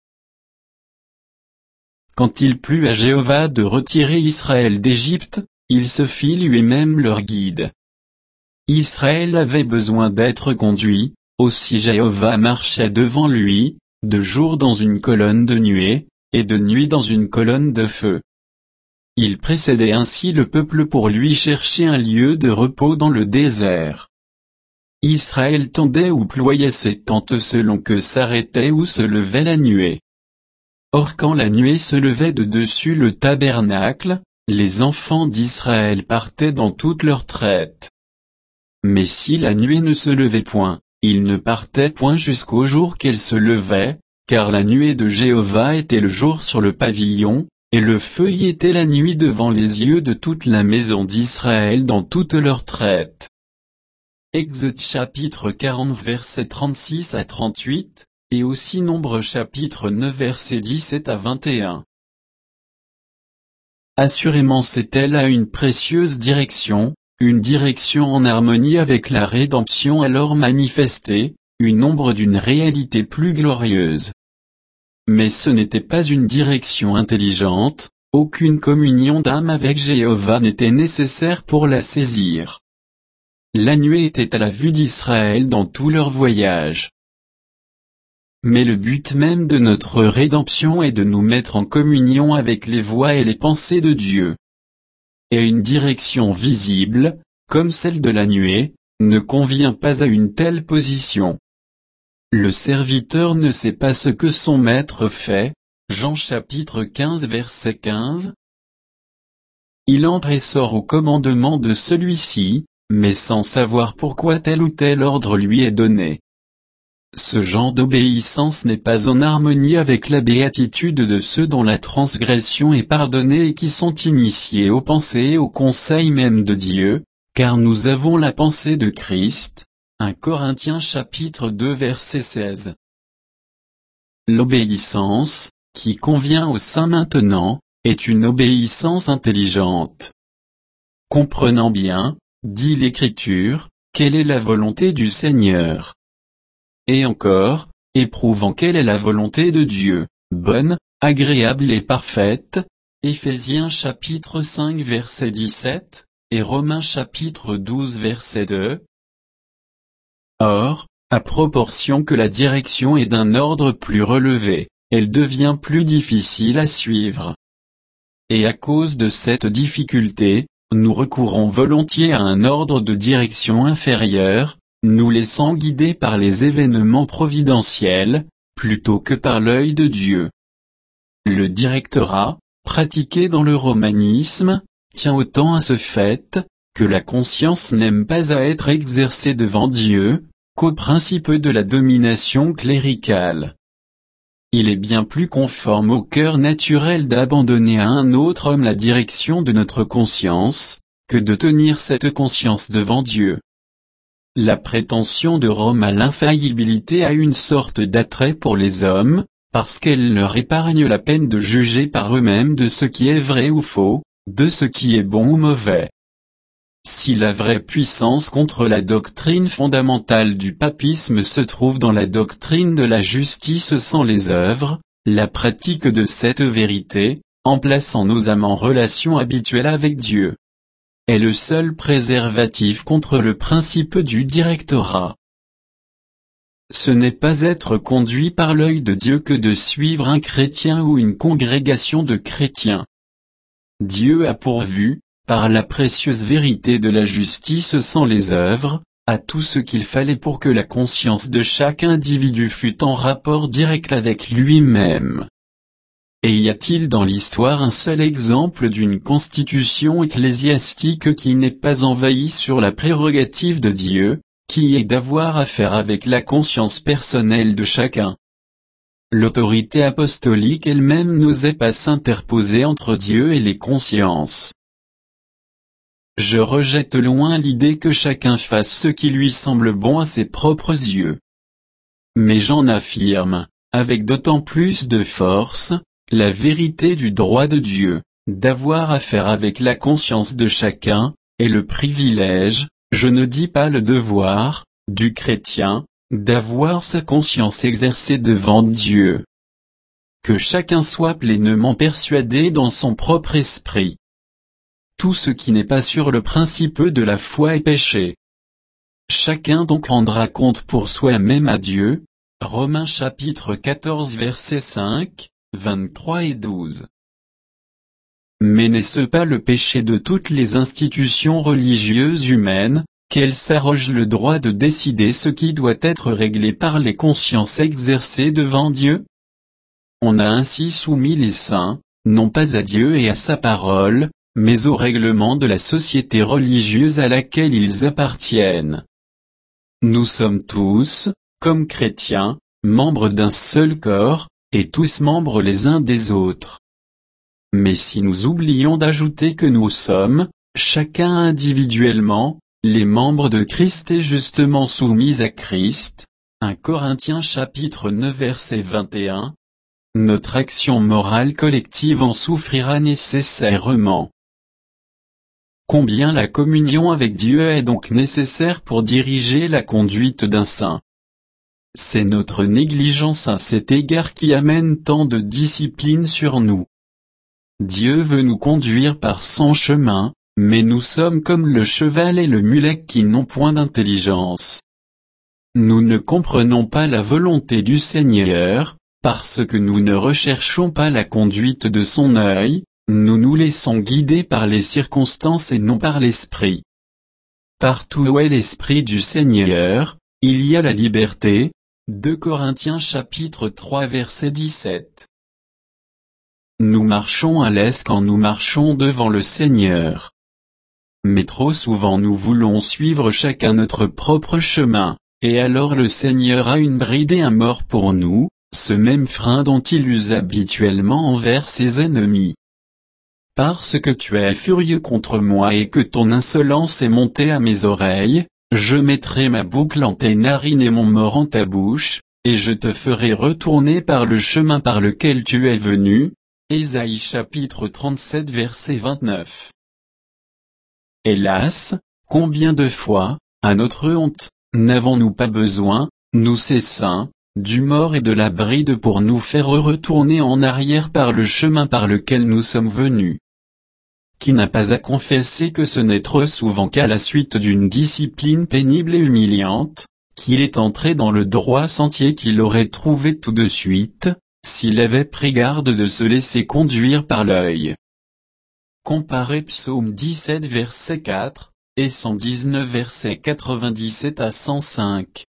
Quand il plut à Jéhovah de retirer Israël d'Égypte, il se fit lui-même leur guide. Israël avait besoin d'être conduit, aussi Jéhovah marchait devant lui, de jour dans une colonne de nuée, et de nuit dans une colonne de feu. Il précédait ainsi le peuple pour lui chercher un lieu de repos dans le désert. Israël tendait ou ployait ses tentes selon que s'arrêtait ou se levait la nuée. Or quand la nuée se levait de dessus le tabernacle, les enfants d'Israël partaient dans toute leur traite. Mais si la nuée ne se levait point, ils ne partaient point jusqu'au jour qu'elle se levait, car la nuée de Jéhovah était le jour sur le pavillon, et le feu y était la nuit devant les yeux de toute la maison d'Israël dans toute leur traite. Exode chapitre 40 versets 36 à 38, et aussi Nombre chapitre 9 versets 17 à 21. Assurément c'était là une précieuse direction, une direction en harmonie avec la rédemption alors manifestée, une ombre d'une réalité plus glorieuse. Mais ce n'était pas une direction intelligente, aucune communion d'âme avec Jéhovah n'était nécessaire pour la saisir. La nuée était à la vue d'Israël dans tout leur voyage. Mais le but même de notre rédemption est de nous mettre en communion avec les voies et les pensées de Dieu. Et une direction visible, comme celle de la nuée, ne convient pas à une telle position. Le serviteur ne sait pas ce que son maître fait. Jean chapitre 15 verset 15. Il entre et sort au commandement de celui-ci, mais sans savoir pourquoi tel ou tel ordre lui est donné. Ce genre d'obéissance n'est pas en harmonie avec la béatitude de ceux dont la transgression est pardonnée et qui sont initiés aux pensées et aux conseils même de Dieu, car nous avons la pensée de Christ. 1 Corinthiens chapitre 2 verset 16. L'obéissance, qui convient aux saints maintenant, est une obéissance intelligente. Comprenant bien, dit l'Écriture, quelle est la volonté du Seigneur. Et encore, éprouvant quelle est la volonté de Dieu, bonne, agréable et parfaite. Éphésiens chapitre 5 verset 17, et Romains chapitre 12 verset 2. Or, à proportion que la direction est d'un ordre plus relevé, elle devient plus difficile à suivre. et à cause de cette difficulté, nous recourons volontiers à un ordre de direction inférieur, nous laissant guider par les événements providentiels, plutôt que par l'œil de Dieu. Le directorat, pratiqué dans le romanisme, tient autant à ce fait, que la conscience n'aime pas à être exercée devant Dieu, qu'au principe de la domination cléricale. Il est bien plus conforme au cœur naturel d'abandonner à un autre homme la direction de notre conscience, que de tenir cette conscience devant Dieu. La prétention de Rome à l'infaillibilité a une sorte d'attrait pour les hommes, parce qu'elle leur épargne la peine de juger par eux-mêmes de ce qui est vrai ou faux, de ce qui est bon ou mauvais. Si la vraie puissance contre la doctrine fondamentale du papisme se trouve dans la doctrine de la justice sans les œuvres, la pratique de cette vérité, en plaçant nos âmes en relation habituelle avec Dieu, est le seul préservatif contre le principe du directorat. Ce n'est pas être conduit par l'œil de Dieu que de suivre un chrétien ou une congrégation de chrétiens. Dieu a pourvu, par la précieuse vérité de la justice sans les œuvres, à tout ce qu'il fallait pour que la conscience de chaque individu fût en rapport direct avec lui-même. Et y a-t-il dans l'histoire un seul exemple d'une constitution ecclésiastique qui n'est pas envahie sur la prérogative de Dieu, qui est d'avoir affaire avec la conscience personnelle de chacun? L'autorité apostolique elle-même n'osait pas s'interposer entre Dieu et les consciences. Je rejette loin l'idée que chacun fasse ce qui lui semble bon à ses propres yeux. Mais j'en affirme, avec d'autant plus de force, la vérité du droit de Dieu, d'avoir affaire avec la conscience de chacun, et le privilège, je ne dis pas le devoir, du chrétien, d'avoir sa conscience exercée devant Dieu. Que chacun soit pleinement persuadé dans son propre esprit. Tout ce qui n'est pas sur le principe de la foi est péché. Chacun donc rendra compte pour soi-même à Dieu. Romains chapitre 14 versets 5, 23 et 12. Mais n'est-ce pas le péché de toutes les institutions religieuses humaines, qu'elles s'arrogent le droit de décider ce qui doit être réglé par les consciences exercées devant Dieu? On a ainsi soumis les saints, non pas à Dieu et à sa parole, mais au règlement de la société religieuse à laquelle ils appartiennent. Nous sommes tous, comme chrétiens, membres d'un seul corps, et tous membres les uns des autres. Mais si nous oublions d'ajouter que nous sommes, chacun individuellement, les membres de Christ et justement soumis à Christ, 1 Corinthiens chapitre 9 verset 21, notre action morale collective en souffrira nécessairement. Combien la communion avec Dieu est donc nécessaire pour diriger la conduite d'un saint. C'est notre négligence à cet égard qui amène tant de discipline sur nous. Dieu veut nous conduire par son chemin, mais nous sommes comme le cheval et le mulet qui n'ont point d'intelligence. Nous ne comprenons pas la volonté du Seigneur, parce que nous ne recherchons pas la conduite de son œil, nous nous laissons guider par les circonstances et non par l'Esprit. Partout où est l'Esprit du Seigneur, il y a la liberté. 2 Corinthiens chapitre 3 verset 17. Nous marchons à l'aise quand nous marchons devant le Seigneur. Mais trop souvent nous voulons suivre chacun notre propre chemin, et alors le Seigneur a une bride et un mors pour nous, ce même frein dont il use habituellement envers ses ennemis. Parce que tu es furieux contre moi et que ton insolence est montée à mes oreilles, je mettrai ma boucle en tes narines et mon mors en ta bouche, et je te ferai retourner par le chemin par lequel tu es venu. Ésaïe chapitre 37 verset 29. Hélas, combien de fois, à notre honte, n'avons-nous pas besoin, nous ces saints, du mors et de la bride pour nous faire retourner en arrière par le chemin par lequel nous sommes venus? Qui n'a pas à confesser que ce n'est trop souvent qu'à la suite d'une discipline pénible et humiliante, qu'il est entré dans le droit sentier qu'il aurait trouvé tout de suite, s'il avait pris garde de se laisser conduire par l'œil. Comparez Psaume 17 verset 4, et 119 verset 97 à 105.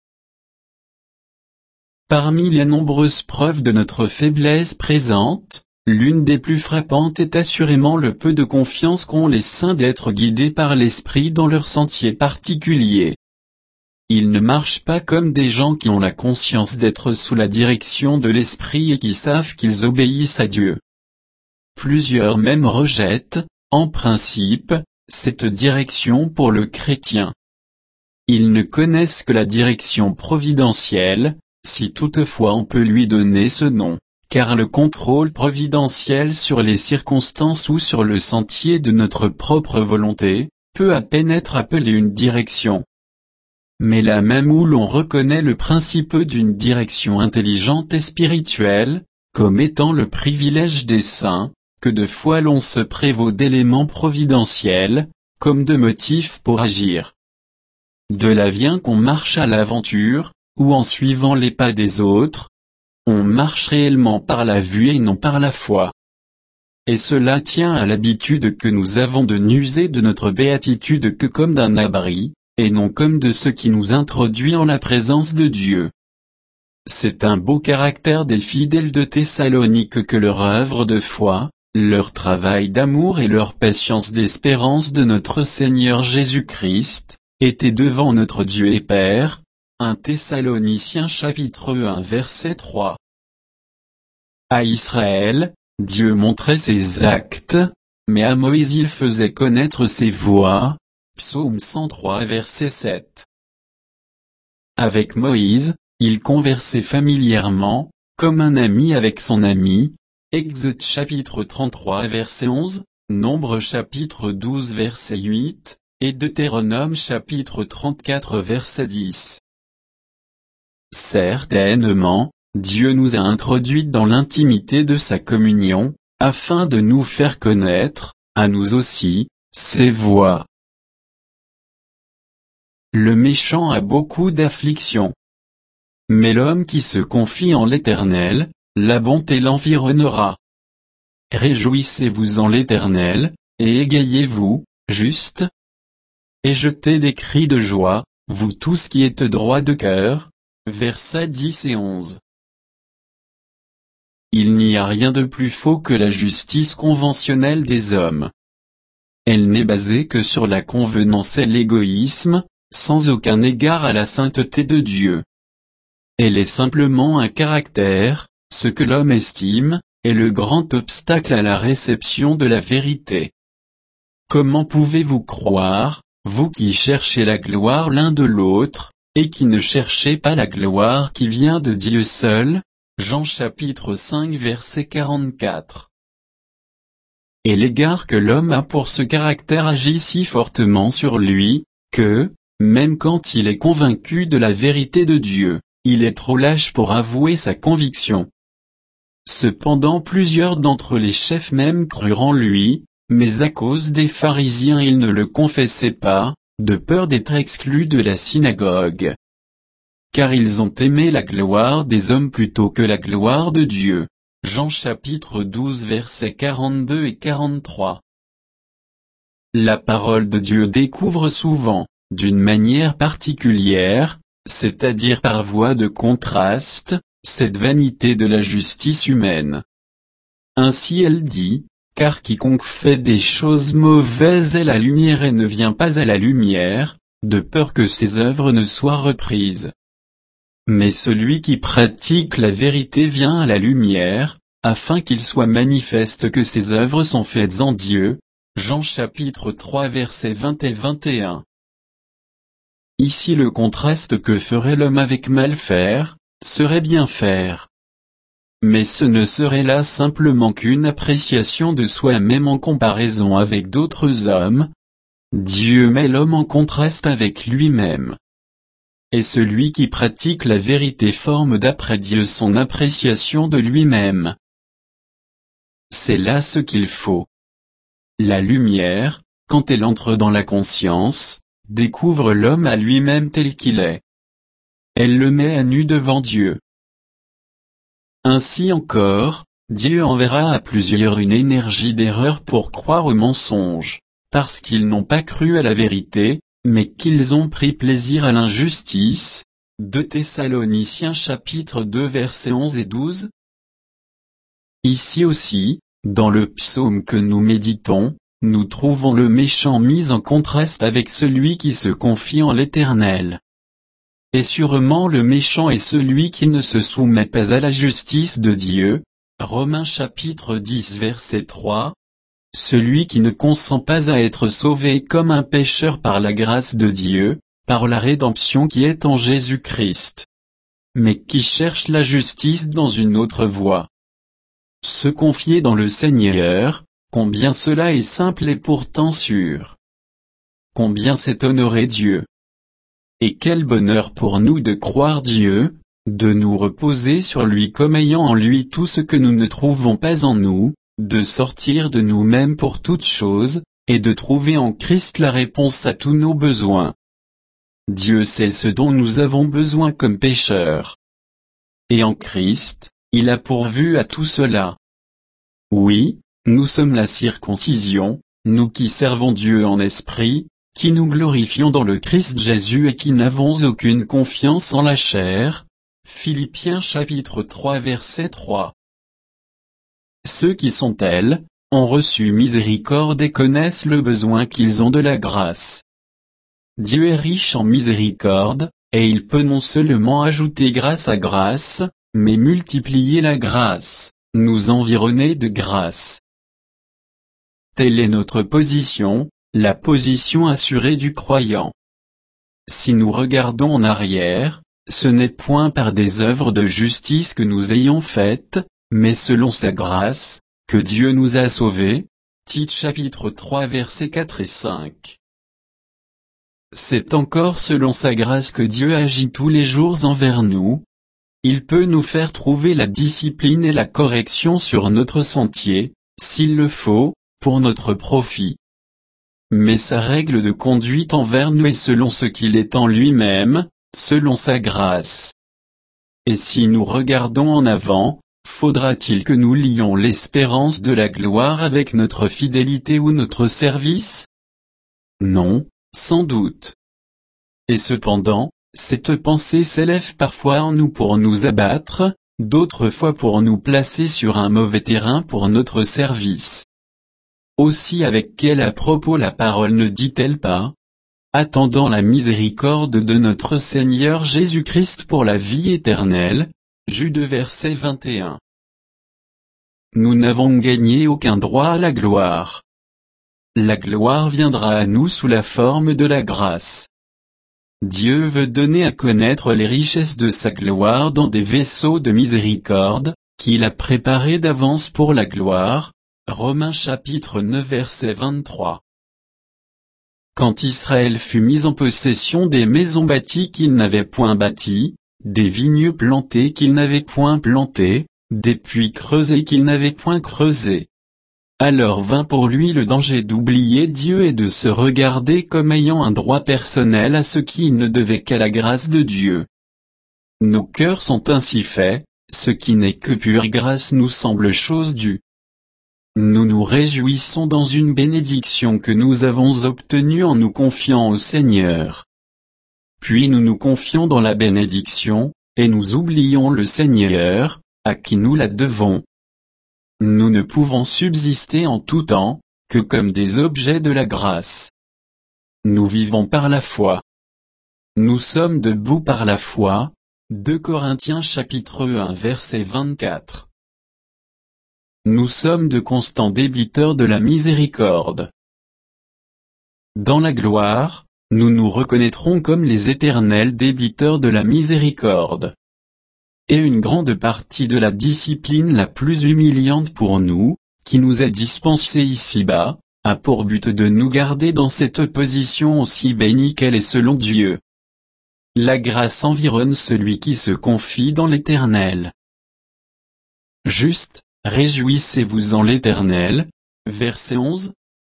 Parmi les nombreuses preuves de notre faiblesse présente, l'une des plus frappantes est assurément le peu de confiance qu'ont les saints d'être guidés par l'Esprit dans leur sentier particulier. Ils ne marchent pas comme des gens qui ont la conscience d'être sous la direction de l'Esprit et qui savent qu'ils obéissent à Dieu. Plusieurs même rejettent, en principe, cette direction pour le chrétien. Ils ne connaissent que la direction providentielle, si toutefois on peut lui donner ce nom, car le contrôle providentiel sur les circonstances ou sur le sentier de notre propre volonté, peut à peine être appelé une direction. Mais là même où l'on reconnaît le principe d'une direction intelligente et spirituelle, comme étant le privilège des saints, que de fois l'on se prévaut d'éléments providentiels, comme de motifs pour agir. De là vient qu'on marche à l'aventure, ou en suivant les pas des autres. On marche réellement par la vue et non par la foi. Et cela tient à l'habitude que nous avons de n'user de notre béatitude que comme d'un abri, et non comme de ce qui nous introduit en la présence de Dieu. C'est un beau caractère des fidèles de Thessalonique que leur œuvre de foi, leur travail d'amour et leur patience d'espérance de notre Seigneur Jésus-Christ, étaient devant notre Dieu et Père. 1 Thessaloniciens chapitre 1 verset 3. À Israël, Dieu montrait ses actes, mais à Moïse il faisait connaître ses voies. Psaume 103 verset 7. Avec Moïse, il conversait familièrement, comme un ami avec son ami. Exode chapitre 33 verset 11, Nombre chapitre 12 verset 8, et Deutéronome chapitre 34 verset 10. Certainement, Dieu nous a introduits dans l'intimité de sa communion, afin de nous faire connaître, à nous aussi, ses voies. Le méchant a beaucoup d'afflictions. Mais l'homme qui se confie en l'Éternel, la bonté l'environnera. Réjouissez-vous en l'Éternel, et égayez-vous, juste. Et jetez des cris de joie, vous tous qui êtes droits de cœur. Versets 10 et 11. Il n'y a rien de plus faux que la justice conventionnelle des hommes. Elle n'est basée que sur la convenance et l'égoïsme, sans aucun égard à la sainteté de Dieu. Elle est simplement un caractère, ce que l'homme estime, est le grand obstacle à la réception de la vérité. Comment pouvez-vous croire, vous qui cherchez la gloire l'un de l'autre, et qui ne cherchez pas la gloire qui vient de Dieu seul? Jean chapitre 5 verset 44. Et l'égard que l'homme a pour ce caractère agit si fortement sur lui, que, même quand il est convaincu de la vérité de Dieu, il est trop lâche pour avouer sa conviction. Cependant plusieurs d'entre les chefs même crurent en lui, mais à cause des pharisiens ils ne le confessaient pas, de peur d'être exclus de la synagogue. Car ils ont aimé la gloire des hommes plutôt que la gloire de Dieu. Jean chapitre 12 versets 42 et 43. La parole de Dieu découvre souvent, d'une manière particulière, c'est-à-dire par voie de contraste, cette vanité de la justice humaine. Ainsi elle dit, car quiconque fait des choses mauvaises est la lumière et ne vient pas à la lumière, de peur que ses œuvres ne soient reprises. Mais celui qui pratique la vérité vient à la lumière, afin qu'il soit manifeste que ses œuvres sont faites en Dieu. Jean chapitre 3 versets 20 et 21. Ici le contraste que ferait l'homme avec mal faire, serait bien faire. Mais ce ne serait là simplement qu'une appréciation de soi-même en comparaison avec d'autres hommes. Dieu met l'homme en contraste avec lui-même. Et celui qui pratique la vérité forme d'après Dieu son appréciation de lui-même. C'est là ce qu'il faut. La lumière, quand elle entre dans la conscience, découvre l'homme à lui-même tel qu'il est. Elle le met à nu devant Dieu. Ainsi encore, Dieu enverra à plusieurs une énergie d'erreur pour croire au mensonge, parce qu'ils n'ont pas cru à la vérité, mais qu'ils ont pris plaisir à l'injustice. 2 Thessaloniciens chapitre 2 versets 11 et 12. Ici aussi, dans le psaume que nous méditons, nous trouvons le méchant mis en contraste avec celui qui se confie en l'Éternel. Et sûrement le méchant est celui qui ne se soumet pas à la justice de Dieu. Romains chapitre 10 verset 3. Celui qui ne consent pas à être sauvé comme un pécheur par la grâce de Dieu, par la rédemption qui est en Jésus-Christ. Mais qui cherche la justice dans une autre voie. Se confier dans le Seigneur, combien cela est simple et pourtant sûr. Combien c'est honorer Dieu. Et quel bonheur pour nous de croire Dieu, de nous reposer sur lui comme ayant en lui tout ce que nous ne trouvons pas en nous, de sortir de nous-mêmes pour toutes choses, et de trouver en Christ la réponse à tous nos besoins. Dieu sait ce dont nous avons besoin comme pécheurs. Et en Christ, il a pourvu à tout cela. Oui, nous sommes la circoncision, nous qui servons Dieu en esprit, qui nous glorifions dans le Christ Jésus et qui n'avons aucune confiance en la chair. Philippiens chapitre 3 verset 3. Ceux qui sont tels, ont reçu miséricorde et connaissent le besoin qu'ils ont de la grâce. Dieu est riche en miséricorde, et il peut non seulement ajouter grâce à grâce, mais multiplier la grâce, nous environner de grâce. Telle est notre position, la position assurée du croyant. Si nous regardons en arrière, ce n'est point par des œuvres de justice que nous ayons faites, mais selon sa grâce, que Dieu nous a sauvés. Tite chapitre 3 versets 4 et 5. C'est encore selon sa grâce que Dieu agit tous les jours envers nous. Il peut nous faire trouver la discipline et la correction sur notre sentier, s'il le faut, pour notre profit. Mais sa règle de conduite envers nous est selon ce qu'il est en lui-même, selon sa grâce. Et si nous regardons en avant, faudra-t-il que nous lions l'espérance de la gloire avec notre fidélité ou notre service? Non, sans doute. Et cependant, cette pensée s'élève parfois en nous pour nous abattre, d'autres fois pour nous placer sur un mauvais terrain pour notre service. Aussi avec quel à propos la parole ne dit-elle pas? Attendant la miséricorde de notre Seigneur Jésus-Christ pour la vie éternelle. Jude verset 21. Nous n'avons gagné aucun droit à la gloire. La gloire viendra à nous sous la forme de la grâce. Dieu veut donner à connaître les richesses de sa gloire dans des vaisseaux de miséricorde, qu'il a préparés d'avance pour la gloire. Romains chapitre 9 verset 23. Quand Israël fut mis en possession des maisons bâties qu'il n'avait point bâties, des vignes plantées qu'il n'avait point plantées, des puits creusés qu'il n'avait point creusés. Alors vint pour lui le danger d'oublier Dieu et de se regarder comme ayant un droit personnel à ce qui ne devait qu'à la grâce de Dieu. Nos cœurs sont ainsi faits, ce qui n'est que pure grâce nous semble chose due. Nous nous réjouissons dans une bénédiction que nous avons obtenue en nous confiant au Seigneur. Puis nous nous confions dans la bénédiction, et nous oublions le Seigneur, à qui nous la devons. Nous ne pouvons subsister en tout temps, que comme des objets de la grâce. Nous vivons par la foi. Nous sommes debout par la foi. 2 Corinthiens chapitre 1 verset 24. Nous sommes de constants débiteurs de la miséricorde. Dans la gloire, nous nous reconnaîtrons comme les éternels débiteurs de la miséricorde. Et une grande partie de la discipline la plus humiliante pour nous, qui nous est dispensée ici-bas, a pour but de nous garder dans cette position aussi bénie qu'elle est selon Dieu. La grâce environne celui qui se confie dans l'Éternel. Juste, réjouissez-vous en l'Éternel. Verset 11.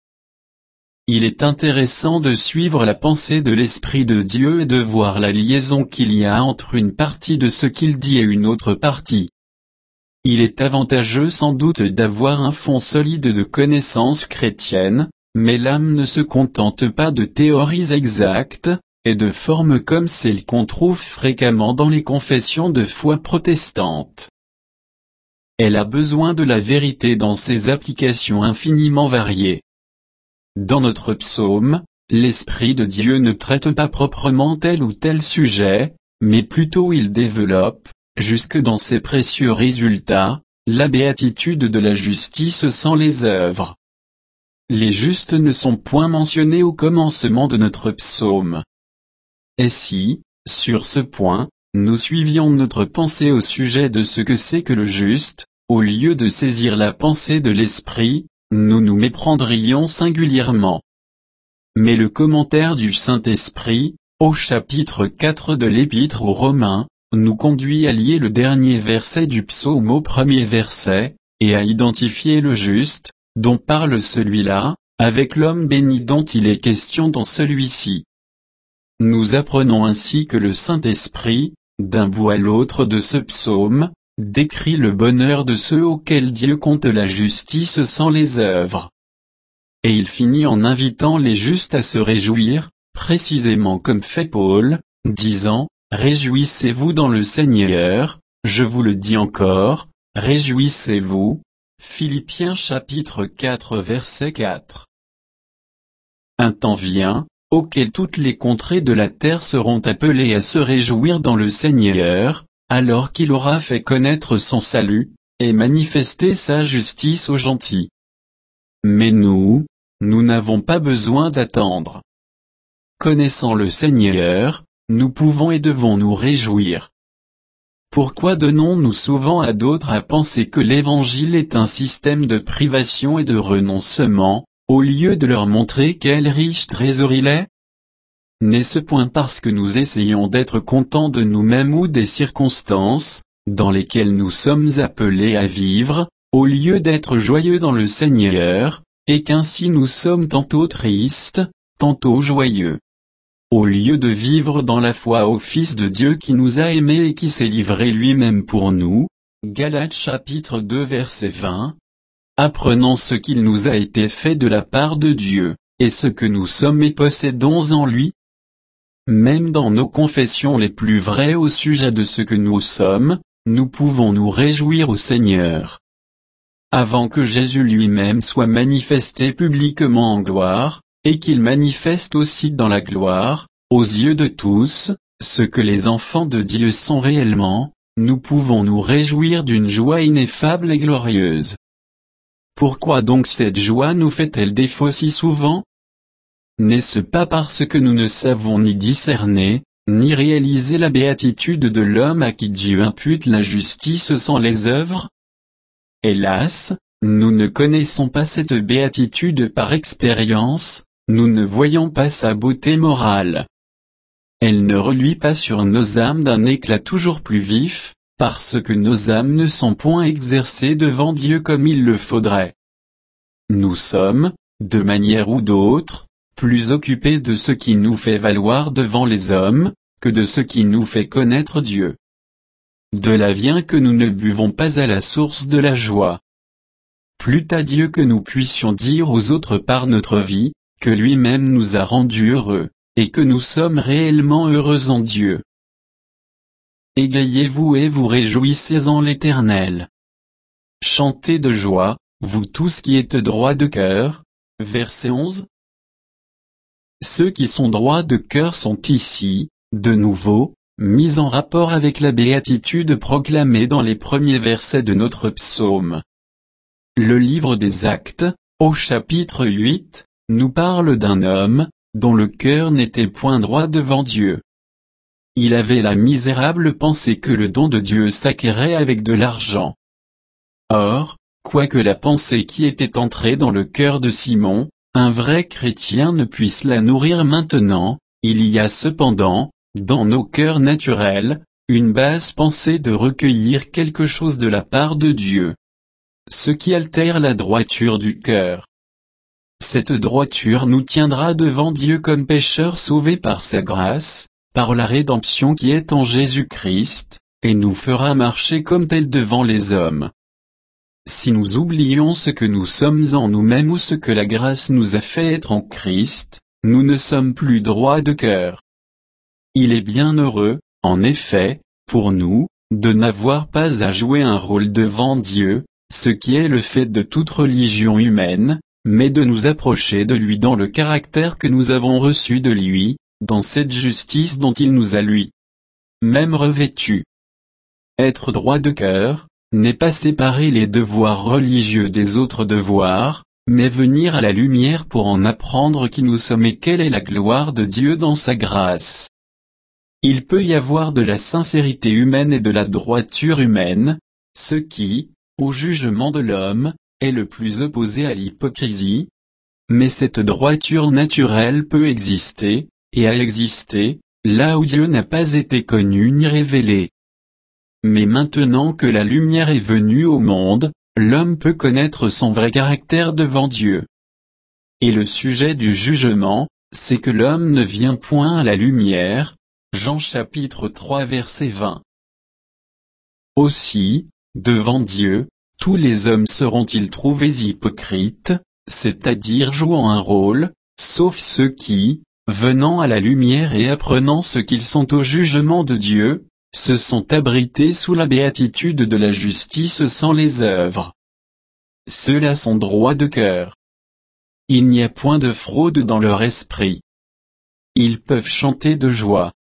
Il est intéressant de suivre la pensée de l'Esprit de Dieu et de voir la liaison qu'il y a entre une partie de ce qu'il dit et une autre partie. Il est avantageux sans doute d'avoir un fond solide de connaissances chrétiennes, mais l'âme ne se contente pas de théories exactes, et de formes comme celles qu'on trouve fréquemment dans les confessions de foi protestantes. Elle a besoin de la vérité dans ses applications infiniment variées. Dans notre psaume, l'Esprit de Dieu ne traite pas proprement tel ou tel sujet, mais plutôt il développe, jusque dans ses précieux résultats, la béatitude de la justice sans les œuvres. Les justes ne sont point mentionnés au commencement de notre psaume. Et si, sur ce point, nous suivions notre pensée au sujet de ce que c'est que le juste, au lieu de saisir la pensée de l'Esprit, nous nous méprendrions singulièrement. Mais le commentaire du Saint-Esprit, au chapitre 4 de l'Épître aux Romains, nous conduit à lier le dernier verset du psaume au premier verset, et à identifier le juste, dont parle celui-là, avec l'homme béni dont il est question dans celui-ci. Nous apprenons ainsi que le Saint-Esprit, d'un bout à l'autre de ce psaume, décrit le bonheur de ceux auxquels Dieu compte la justice sans les œuvres. Et il finit en invitant les justes à se réjouir, précisément comme fait Paul, disant, « Réjouissez-vous dans le Seigneur, je vous le dis encore, réjouissez-vous. » Philippiens chapitre 4 verset 4. Un temps vient, auquel toutes les contrées de la terre seront appelées à se réjouir dans le Seigneur, alors qu'il aura fait connaître son salut, et manifesté sa justice aux gentils. Mais nous n'avons pas besoin d'attendre. Connaissant le Seigneur, nous pouvons et devons nous réjouir. Pourquoi donnons-nous souvent à d'autres à penser que l'Évangile est un système de privation et de renoncement, au lieu de leur montrer quel riche trésor il est? N'est-ce point parce que nous essayons d'être contents de nous-mêmes ou des circonstances, dans lesquelles nous sommes appelés à vivre, au lieu d'être joyeux dans le Seigneur, et qu'ainsi nous sommes tantôt tristes, tantôt joyeux? Au lieu de vivre dans la foi au Fils de Dieu qui nous a aimés et qui s'est livré lui-même pour nous, Galates chapitre 2 verset 20, apprenons ce qu'il nous a été fait de la part de Dieu, et ce que nous sommes et possédons en lui. Même dans nos confessions les plus vraies au sujet de ce que nous sommes, nous pouvons nous réjouir au Seigneur. Avant que Jésus lui-même soit manifesté publiquement en gloire, et qu'il manifeste aussi dans la gloire, aux yeux de tous, ce que les enfants de Dieu sont réellement, nous pouvons nous réjouir d'une joie ineffable et glorieuse. Pourquoi donc cette joie nous fait-elle défaut si souvent? N'est-ce pas parce que nous ne savons ni discerner, ni réaliser la béatitude de l'homme à qui Dieu impute la justice sans les œuvres? Hélas, nous ne connaissons pas cette béatitude par expérience, nous ne voyons pas sa beauté morale. Elle ne reluit pas sur nos âmes d'un éclat toujours plus vif, parce que nos âmes ne sont point exercées devant Dieu comme il le faudrait. Nous sommes, de manière ou d'autre, plus occupés de ce qui nous fait valoir devant les hommes, que de ce qui nous fait connaître Dieu. De là vient que nous ne buvons pas à la source de la joie. Plût à Dieu que nous puissions dire aux autres par notre vie, que lui-même nous a rendus heureux, et que nous sommes réellement heureux en Dieu. Égayez-vous et vous réjouissez en l'Éternel. Chantez de joie, vous tous qui êtes droits de cœur. Verset 11. Ceux qui sont droits de cœur sont ici, de nouveau, mis en rapport avec la béatitude proclamée dans les premiers versets de notre psaume. Le livre des Actes, au chapitre 8, nous parle d'un homme, dont le cœur n'était point droit devant Dieu. Il avait la misérable pensée que le don de Dieu s'acquérait avec de l'argent. Or, quoique la pensée qui était entrée dans le cœur de Simon, un vrai chrétien ne puisse la nourrir maintenant, il y a cependant, dans nos cœurs naturels, une basse pensée de recueillir quelque chose de la part de Dieu. Ce qui altère la droiture du cœur. Cette droiture nous tiendra devant Dieu comme pécheurs sauvés par sa grâce, par la rédemption qui est en Jésus-Christ, et nous fera marcher comme tels devant les hommes. Si nous oublions ce que nous sommes en nous-mêmes ou ce que la grâce nous a fait être en Christ, nous ne sommes plus droits de cœur. Il est bien heureux, en effet, pour nous, de n'avoir pas à jouer un rôle devant Dieu, ce qui est le fait de toute religion humaine, mais de nous approcher de lui dans le caractère que nous avons reçu de lui, dans cette justice dont il nous a lui-même revêtu. Être droit de cœur, n'est pas séparer les devoirs religieux des autres devoirs, mais venir à la lumière pour en apprendre qui nous sommes et quelle est la gloire de Dieu dans sa grâce. Il peut y avoir de la sincérité humaine et de la droiture humaine, ce qui, au jugement de l'homme, est le plus opposé à l'hypocrisie. Mais cette droiture naturelle peut exister, et a existé, là où Dieu n'a pas été connu ni révélé. Mais maintenant que la lumière est venue au monde, l'homme peut connaître son vrai caractère devant Dieu. Et le sujet du jugement, c'est que l'homme ne vient point à la lumière. Jean chapitre 3 verset 20. Aussi, devant Dieu, tous les hommes seront-ils trouvés hypocrites, c'est-à-dire jouant un rôle, sauf ceux qui, venant à la lumière et apprenant ce qu'ils sont au jugement de Dieu, se sont abrités sous la béatitude de la justice sans les œuvres. Ceux-là sont droits de cœur. Il n'y a point de fraude dans leur esprit. Ils peuvent chanter de joie.